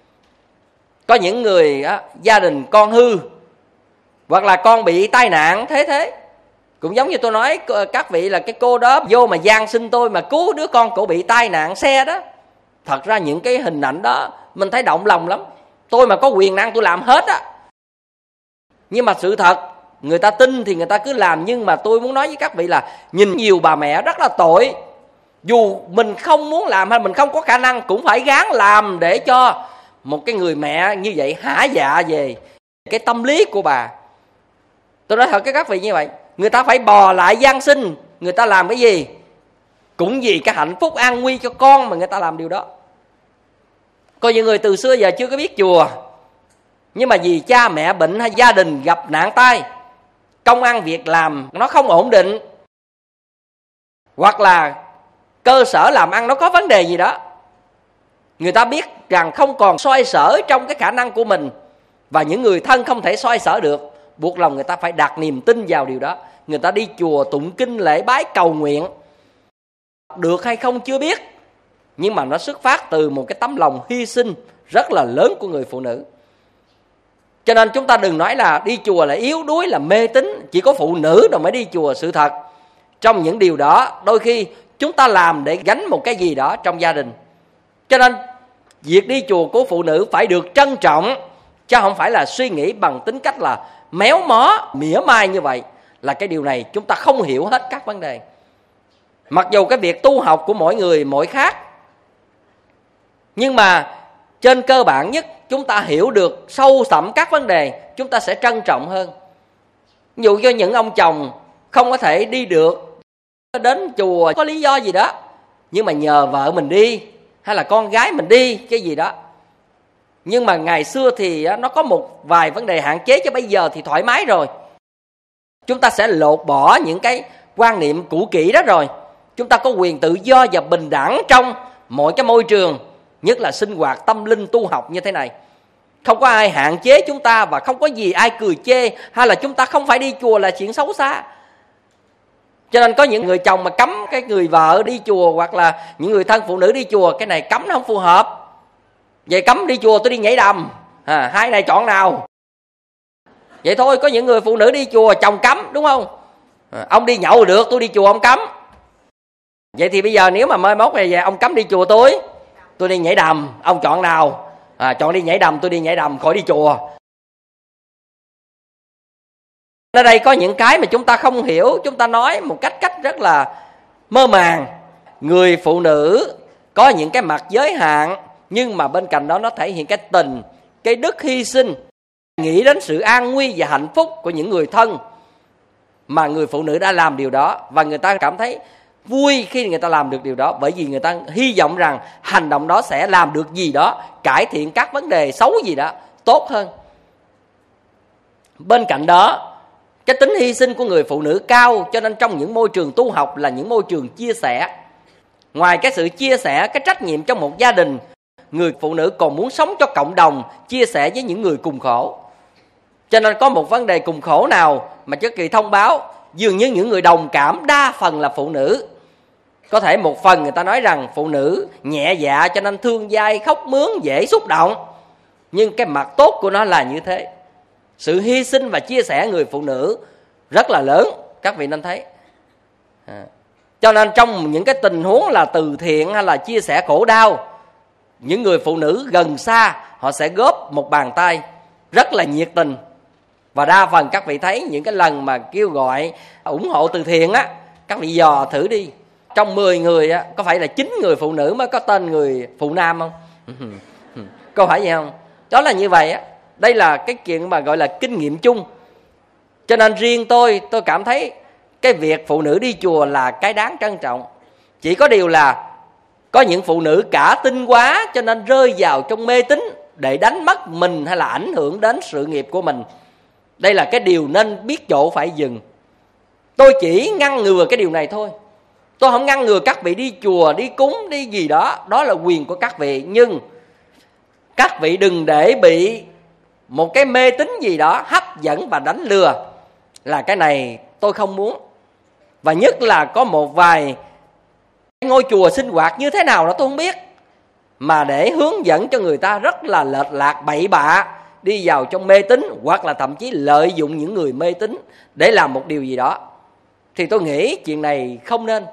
Có những người gia đình con hư hoặc là con bị tai nạn thế. Cũng giống như tôi nói các vị là cái cô đó vô mà gian sinh tôi mà cứu đứa con cổ bị tai nạn xe đó. Thật ra những cái hình ảnh đó mình thấy động lòng lắm. Tôi mà có quyền năng tôi làm hết á. Nhưng mà sự thật người ta tin thì người ta cứ làm. Nhưng mà tôi muốn nói với các vị là nhìn nhiều bà mẹ rất là tội. Dù mình không muốn làm hay mình không có khả năng cũng phải gắng làm để cho một cái người mẹ như vậy hả dạ về cái tâm lý của bà. Tôi nói thật với các vị như vậy, người ta phải bò lại gian sinh người ta làm cái gì cũng vì cái hạnh phúc an nguy cho con mà người ta làm điều đó. Có những người từ xưa giờ chưa có biết chùa, nhưng mà vì cha mẹ bệnh hay gia đình gặp nạn tai, công ăn việc làm nó không ổn định, hoặc là cơ sở làm ăn nó có vấn đề gì đó, người ta biết rằng không còn xoay sở trong cái khả năng của mình, và những người thân không thể xoay sở được, buộc lòng người ta phải đặt niềm tin vào điều đó. Người ta đi chùa tụng kinh lễ bái cầu nguyện, được hay không chưa biết, nhưng mà nó xuất phát từ một cái tấm lòng hy sinh rất là lớn của người phụ nữ. Cho nên chúng ta đừng nói là đi chùa là yếu đuối, là mê tín, chỉ có phụ nữ rồi mới đi chùa. Sự thật trong những điều đó đôi khi chúng ta làm để gánh một cái gì đó trong gia đình. Cho nên việc đi chùa của phụ nữ phải được trân trọng, chứ không phải là suy nghĩ bằng tính cách là méo mó, mỉa mai như vậy. Là cái điều này chúng ta không hiểu hết các vấn đề. Mặc dù cái việc tu học của mỗi người mỗi khác, nhưng mà trên cơ bản nhất chúng ta hiểu được sâu thẳm các vấn đề, chúng ta sẽ trân trọng hơn. Ví dụ cho những ông chồng không có thể đi được đến chùa có lý do gì đó, nhưng mà nhờ vợ mình đi, hay là con gái mình đi cái gì đó. Nhưng mà ngày xưa thì nó có một vài vấn đề hạn chế, chứ bây giờ thì thoải mái rồi. Chúng ta sẽ lột bỏ những cái quan niệm cũ kỹ đó rồi. Chúng ta có quyền tự do và bình đẳng trong mọi cái môi trường, nhất là sinh hoạt tâm linh tu học như thế này. Không có ai hạn chế chúng ta, và không có gì ai cười chê, hay là chúng ta không phải đi chùa là chuyện xấu xa. Cho nên có những người chồng mà cấm cái người vợ đi chùa, hoặc là những người thân phụ nữ đi chùa, cái này cấm nó không phù hợp. Vậy cấm đi chùa tôi đi nhảy đầm, hai này chọn nào? Vậy thôi, có những người phụ nữ đi chùa chồng cấm, đúng không? Ông đi nhậu được, tôi đi chùa ông cấm. Vậy thì bây giờ nếu mà mai mốt này về ông cấm đi chùa tôi đi nhảy đầm, ông chọn nào? Chọn đi nhảy đầm, tôi đi nhảy đầm, khỏi đi chùa. Ở đây có những cái mà chúng ta không hiểu, chúng ta nói một cách rất là mơ màng. Người phụ nữ có những cái mặt giới hạn, nhưng mà bên cạnh đó nó thể hiện cái tình, cái đức hy sinh, nghĩ đến sự an nguy và hạnh phúc của những người thân mà người phụ nữ đã làm điều đó. Và người ta cảm thấy vui khi người ta làm được điều đó, bởi vì người ta hy vọng rằng hành động đó sẽ làm được gì đó, cải thiện các vấn đề xấu gì đó tốt hơn. Bên cạnh đó, cái tính hy sinh của người phụ nữ cao, cho nên trong những môi trường tu học là những môi trường chia sẻ. Ngoài cái sự chia sẻ, cái trách nhiệm trong một gia đình, người phụ nữ còn muốn sống cho cộng đồng, chia sẻ với những người cùng khổ. Cho nên có một vấn đề cùng khổ nào mà Chất Kỳ thông báo, dường như những người đồng cảm đa phần là phụ nữ. Có thể một phần người ta nói rằng phụ nữ nhẹ dạ cho nên thương dai, khóc mướn, dễ xúc động. Nhưng cái mặt tốt của nó là như thế. Sự hy sinh và chia sẻ người phụ nữ rất là lớn, các vị nên thấy. Cho nên trong những cái tình huống là từ thiện hay là chia sẻ khổ đau, những người phụ nữ gần xa họ sẽ góp một bàn tay rất là nhiệt tình. Và đa phần các vị thấy những cái lần mà kêu gọi ủng hộ từ thiện á, các vị dò thử đi, trong 10 người á, có phải là 9 người phụ nữ mới có tên người phụ nam không? Có phải vậy không? Đó là như vậy á. Đây là cái chuyện mà gọi là kinh nghiệm chung. Cho nên riêng tôi cảm thấy cái việc phụ nữ đi chùa là cái đáng trân trọng. Chỉ có điều là có những phụ nữ cả tin quá cho nên rơi vào trong mê tín để đánh mất mình hay là ảnh hưởng đến sự nghiệp của mình. Đây là cái điều nên biết chỗ phải dừng. Tôi chỉ ngăn ngừa cái điều này thôi. Tôi không ngăn ngừa các vị đi chùa, đi cúng, đi gì đó. Đó là quyền của các vị. Nhưng các vị đừng để bị một cái mê tín gì đó hấp dẫn và đánh lừa. Là cái này tôi không muốn. Và nhất là có một vài ngôi chùa sinh hoạt như thế nào đó tôi không biết, mà để hướng dẫn cho người ta rất là lệch lạc bậy bạ, đi vào trong mê tín, hoặc là thậm chí lợi dụng những người mê tín để làm một điều gì đó, thì tôi nghĩ chuyện này không nên.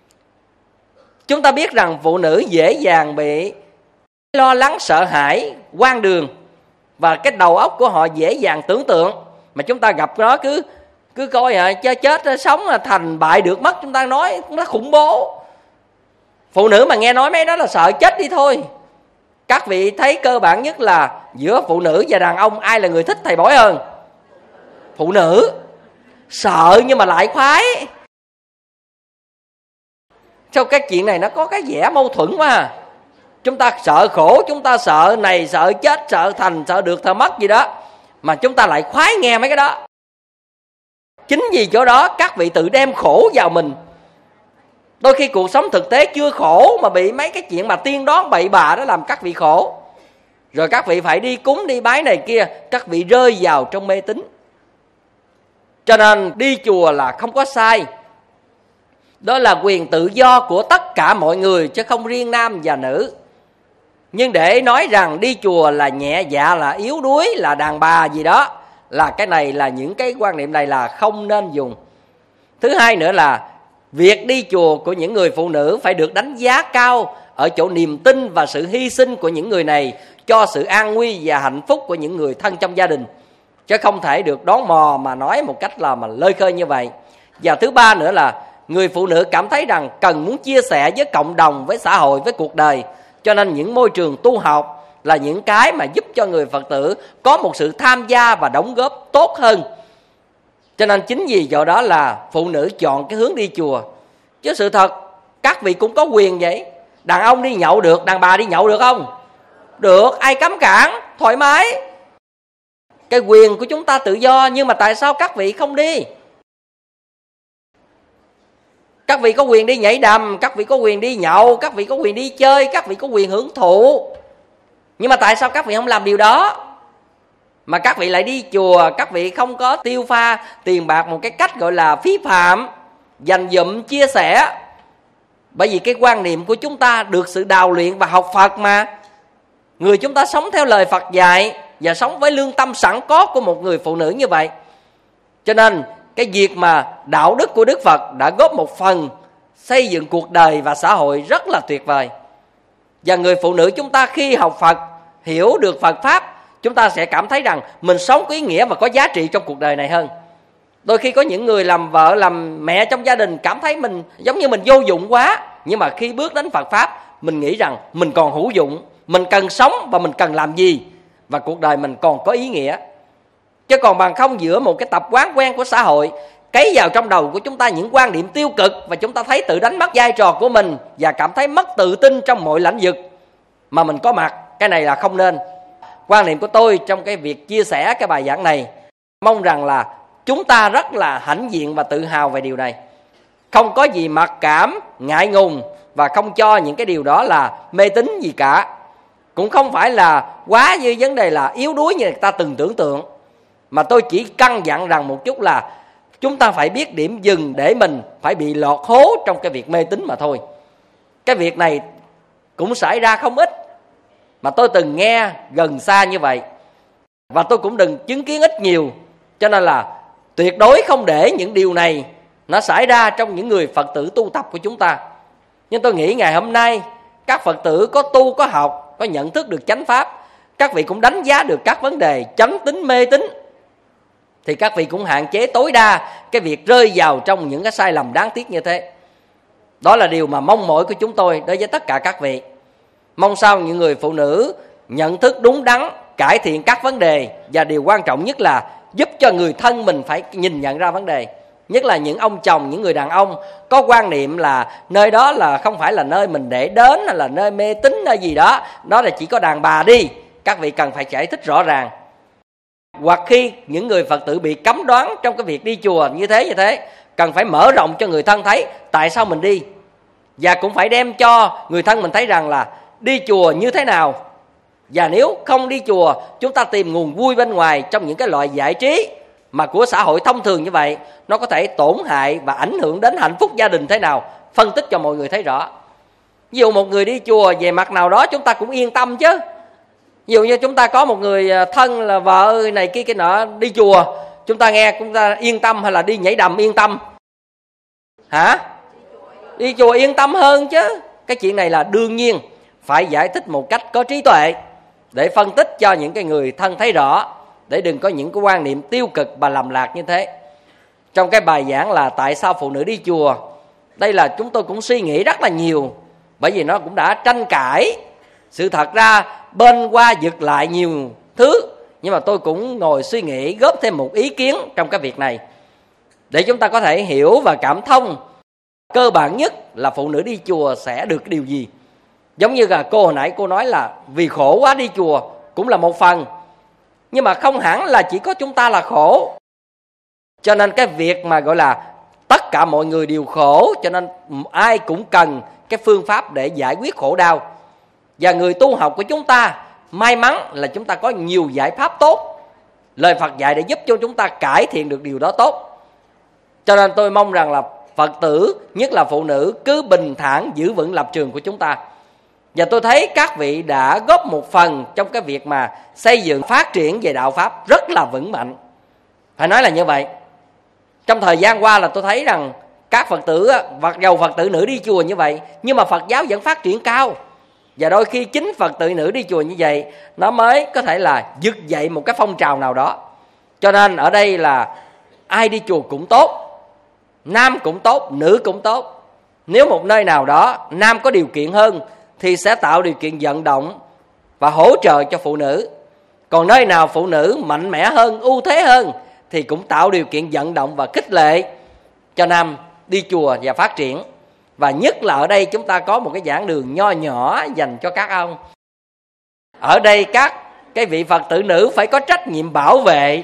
Chúng ta biết rằng phụ nữ dễ dàng bị lo lắng, sợ hãi, hoang đường, và cái đầu óc của họ dễ dàng tưởng tượng. Mà chúng ta gặp nó cứ coi chết sống là thành bại được mất, chúng ta nói nó khủng bố. Phụ nữ mà nghe nói mấy đó là sợ chết đi thôi. Các vị thấy cơ bản nhất là giữa phụ nữ và đàn ông ai là người thích thầy bói hơn? Phụ nữ. Sợ nhưng mà lại khoái. Sao cái chuyện này nó có cái vẻ mâu thuẫn quá à? Chúng ta sợ khổ, chúng ta sợ này, sợ chết, sợ thành, sợ được, sợ mất gì đó, mà chúng ta lại khoái nghe mấy cái đó. Chính vì chỗ đó các vị tự đem khổ vào mình. Đôi khi cuộc sống thực tế chưa khổ mà bị mấy cái chuyện mà tiên đoán bậy bạ đó làm các vị khổ. Rồi các vị phải đi cúng đi bái này kia, các vị rơi vào trong mê tín. Cho nên đi chùa là không có sai. Đó là quyền tự do của tất cả mọi người, chứ không riêng nam và nữ. Nhưng để nói rằng đi chùa là nhẹ dạ, là yếu đuối, là đàn bà gì đó, là cái này là những cái quan niệm này là không nên dùng. Thứ hai nữa là việc đi chùa của những người phụ nữ phải được đánh giá cao ở chỗ niềm tin và sự hy sinh của những người này cho sự an nguy và hạnh phúc của những người thân trong gia đình, chứ không thể được đón mò mà nói một cách là mà lơi khơi như vậy. Và thứ ba nữa là người phụ nữ cảm thấy rằng cần muốn chia sẻ với cộng đồng, với xã hội, với cuộc đời, cho nên những môi trường tu học là những cái mà giúp cho người Phật tử có một sự tham gia và đóng góp tốt hơn. Cho nên chính vì do đó là phụ nữ chọn cái hướng đi chùa. Chứ sự thật các vị cũng có quyền vậy. Đàn ông đi nhậu được, đàn bà đi nhậu được không? Được, ai cấm cản, thoải mái. Cái quyền của chúng ta tự do, nhưng mà tại sao các vị không đi? Các vị có quyền đi nhảy đầm, các vị có quyền đi nhậu, các vị có quyền đi chơi, các vị có quyền hưởng thụ. Nhưng mà tại sao các vị không làm điều đó? Mà các vị lại đi chùa, các vị không có tiêu pha tiền bạc một cái cách gọi là phí phạm, dành dụm chia sẻ. Bởi vì cái quan niệm của chúng ta được sự đào luyện và học Phật mà. Người chúng ta sống theo lời Phật dạy và sống với lương tâm sẵn có của một người phụ nữ như vậy. Cho nên cái việc mà đạo đức của Đức Phật đã góp một phần xây dựng cuộc đời và xã hội rất là tuyệt vời. Và người phụ nữ chúng ta khi học Phật, hiểu được Phật Pháp, chúng ta sẽ cảm thấy rằng mình sống có ý nghĩa và có giá trị trong cuộc đời này hơn. Đôi khi có những người làm vợ, làm mẹ trong gia đình cảm thấy mình giống như mình vô dụng quá. Nhưng mà khi bước đến Phật Pháp, mình nghĩ rằng mình còn hữu dụng, mình cần sống và mình cần làm gì, và cuộc đời mình còn có ý nghĩa. Chứ còn bằng không, giữa một cái tập quán quen của xã hội cấy vào trong đầu của chúng ta những quan điểm tiêu cực, và chúng ta thấy tự đánh mất vai trò của mình và cảm thấy mất tự tin trong mọi lĩnh vực mà mình có mặt. Cái này là không nên. Quan niệm của tôi trong cái việc chia sẻ cái bài giảng này, mong rằng là chúng ta rất là hãnh diện và tự hào về điều này. Không có gì mặc cảm, ngại ngùng, và không cho những cái điều đó là mê tín gì cả. Cũng không phải là quá như vấn đề là yếu đuối như người ta từng tưởng tượng. Mà tôi chỉ căn dặn rằng một chút là chúng ta phải biết điểm dừng để mình phải bị lọt hố trong cái việc mê tín mà thôi. Cái việc này cũng xảy ra không ít, mà tôi từng nghe gần xa như vậy, và tôi cũng đừng chứng kiến ít nhiều. Cho nên là tuyệt đối không để những điều này nó xảy ra trong những người Phật tử tu tập của chúng ta. Nhưng tôi nghĩ ngày hôm nay các Phật tử có tu, có học, có nhận thức được chánh pháp, các vị cũng đánh giá được các vấn đề chánh tín mê tín, thì các vị cũng hạn chế tối đa cái việc rơi vào trong những cái sai lầm đáng tiếc như thế. Đó là điều mà mong mỏi của chúng tôi đối với tất cả các vị. Mong sao những người phụ nữ nhận thức đúng đắn, cải thiện các vấn đề, và điều quan trọng nhất là giúp cho người thân mình phải nhìn nhận ra vấn đề. Nhất là những ông chồng, những người đàn ông có quan niệm là nơi đó là không phải là nơi mình để đến, hay là nơi mê tín, nơi gì đó, đó là chỉ có đàn bà đi. Các vị cần phải giải thích rõ ràng. Hoặc khi những người Phật tử bị cấm đoán trong cái việc đi chùa như thế, cần phải mở rộng cho người thân thấy tại sao mình đi. Và cũng phải đem cho người thân mình thấy rằng là đi chùa như thế nào. Và nếu không đi chùa, chúng ta tìm nguồn vui bên ngoài trong những cái loại giải trí mà của xã hội thông thường như vậy, nó có thể tổn hại và ảnh hưởng đến hạnh phúc gia đình thế nào. Phân tích cho mọi người thấy rõ. Ví dụ một người đi chùa về mặt nào đó chúng ta cũng yên tâm chứ. Ví dụ như chúng ta có một người thân là vợ này kia cái nọ đi chùa, chúng ta nghe chúng ta yên tâm, hay là đi nhảy đầm yên tâm? Hả? Đi chùa yên tâm hơn chứ. Cái chuyện này là đương nhiên phải giải thích một cách có trí tuệ để phân tích cho những cái người thân thấy rõ, để đừng có những cái quan niệm tiêu cực và lầm lạc như thế. Trong cái bài giảng là tại sao phụ nữ đi chùa, đây là chúng tôi cũng suy nghĩ rất là nhiều, bởi vì nó cũng đã tranh cãi. Sự thật ra bên qua giật lại nhiều thứ, nhưng mà tôi cũng ngồi suy nghĩ góp thêm một ý kiến trong cái việc này để chúng ta có thể hiểu và cảm thông Cơ bản nhất là phụ nữ đi chùa sẽ được điều gì? Giống như là cô hồi nãy cô nói là vì khổ quá đi chùa cũng là một phần, nhưng mà không hẳn là chỉ có chúng ta là khổ. Cho nên cái việc mà gọi là tất cả mọi người đều khổ, cho nên ai cũng cần cái phương pháp để giải quyết khổ đau. Và người tu học của chúng ta may mắn là chúng ta có nhiều giải pháp tốt, lời Phật dạy để giúp cho chúng ta cải thiện được điều đó tốt. Cho nên tôi mong rằng là Phật tử, nhất là phụ nữ, cứ bình thản giữ vững lập trường của chúng ta. Và tôi thấy các vị đã góp một phần trong cái việc mà xây dựng phát triển về đạo Pháp rất là vững mạnh. Phải nói là như vậy. Trong thời gian qua là tôi thấy rằng các Phật tử, mặc dầu Phật tử nữ đi chùa như vậy, nhưng mà Phật giáo vẫn phát triển cao. Và đôi khi chính Phật tử nữ đi chùa như vậy, nó mới có thể là vực dậy một cái phong trào nào đó. Cho nên ở đây là ai đi chùa cũng tốt, nam cũng tốt, nữ cũng tốt. Nếu một nơi nào đó nam có điều kiện hơn thì sẽ tạo điều kiện vận động và hỗ trợ cho phụ nữ. Còn nơi nào phụ nữ mạnh mẽ hơn, ưu thế hơn thì cũng tạo điều kiện vận động và khích lệ cho nam đi chùa và phát triển. Và nhất là ở đây chúng ta có một cái giảng đường nho nhỏ dành cho các ông. Ở đây các cái vị Phật tử nữ phải có trách nhiệm bảo vệ,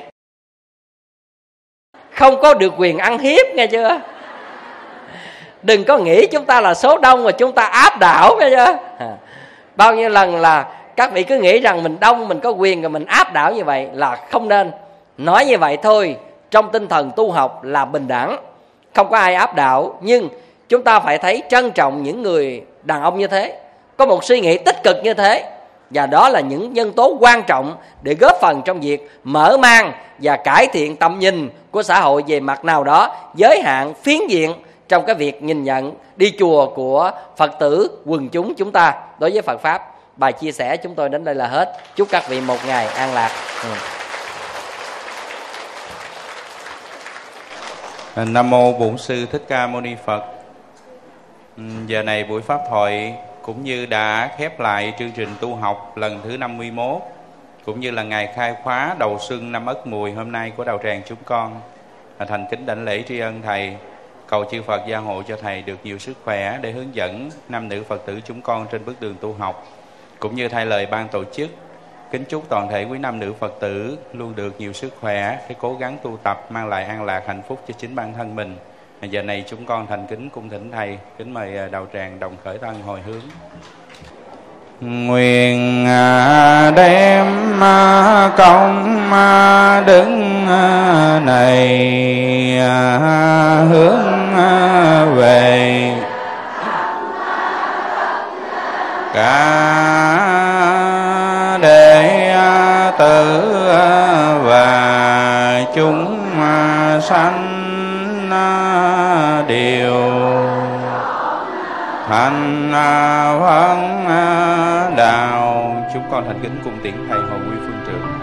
không có được quyền ăn hiếp, nghe chưa? Đừng có nghĩ chúng ta là số đông mà chúng ta áp đảo, nghe chưa? Bao nhiêu lần là các vị cứ nghĩ rằng mình đông, mình có quyền rồi mình áp đảo như vậy là không nên. Nói như vậy thôi, trong tinh thần tu học là bình đẳng, không có ai áp đảo. Nhưng chúng ta phải thấy trân trọng những người đàn ông như thế, có một suy nghĩ tích cực như thế. Và đó là những nhân tố quan trọng để góp phần trong việc mở mang và cải thiện tầm nhìn của xã hội về mặt nào đó, giới hạn phiến diện trong cái việc nhìn nhận đi chùa của Phật tử quần chúng ta đối với Phật Pháp. Bài chia sẻ chúng tôi đến đây là hết. Chúc các vị một ngày an lạc. Nam mô Bổn Sư Thích Ca Mâu Ni Phật. Giờ này buổi pháp thoại cũng như đã khép lại chương trình tu học lần thứ 51, cũng như là ngày khai khóa đầu xuân năm Ất Mùi hôm nay của đạo tràng chúng con. Thành kính đảnh lễ tri ân Thầy, cầu chư Phật gia hộ cho Thầy được nhiều sức khỏe để hướng dẫn nam nữ Phật tử chúng con trên bước đường tu học. Cũng như thay lời ban tổ chức, kính chúc toàn thể quý nam nữ Phật tử luôn được nhiều sức khỏe để cố gắng tu tập, mang lại an lạc hạnh phúc cho chính bản thân mình. Giờ này chúng con thành kính cung thỉnh Thầy, kính mời đạo tràng đồng khởi thân hồi hướng. Nguyện đem công đức này hướng về cả đệ tử và chúng sanh đều thành vấn đạo. Chúng con thành kính cung tiễn Thầy hồi quy phương trưởng.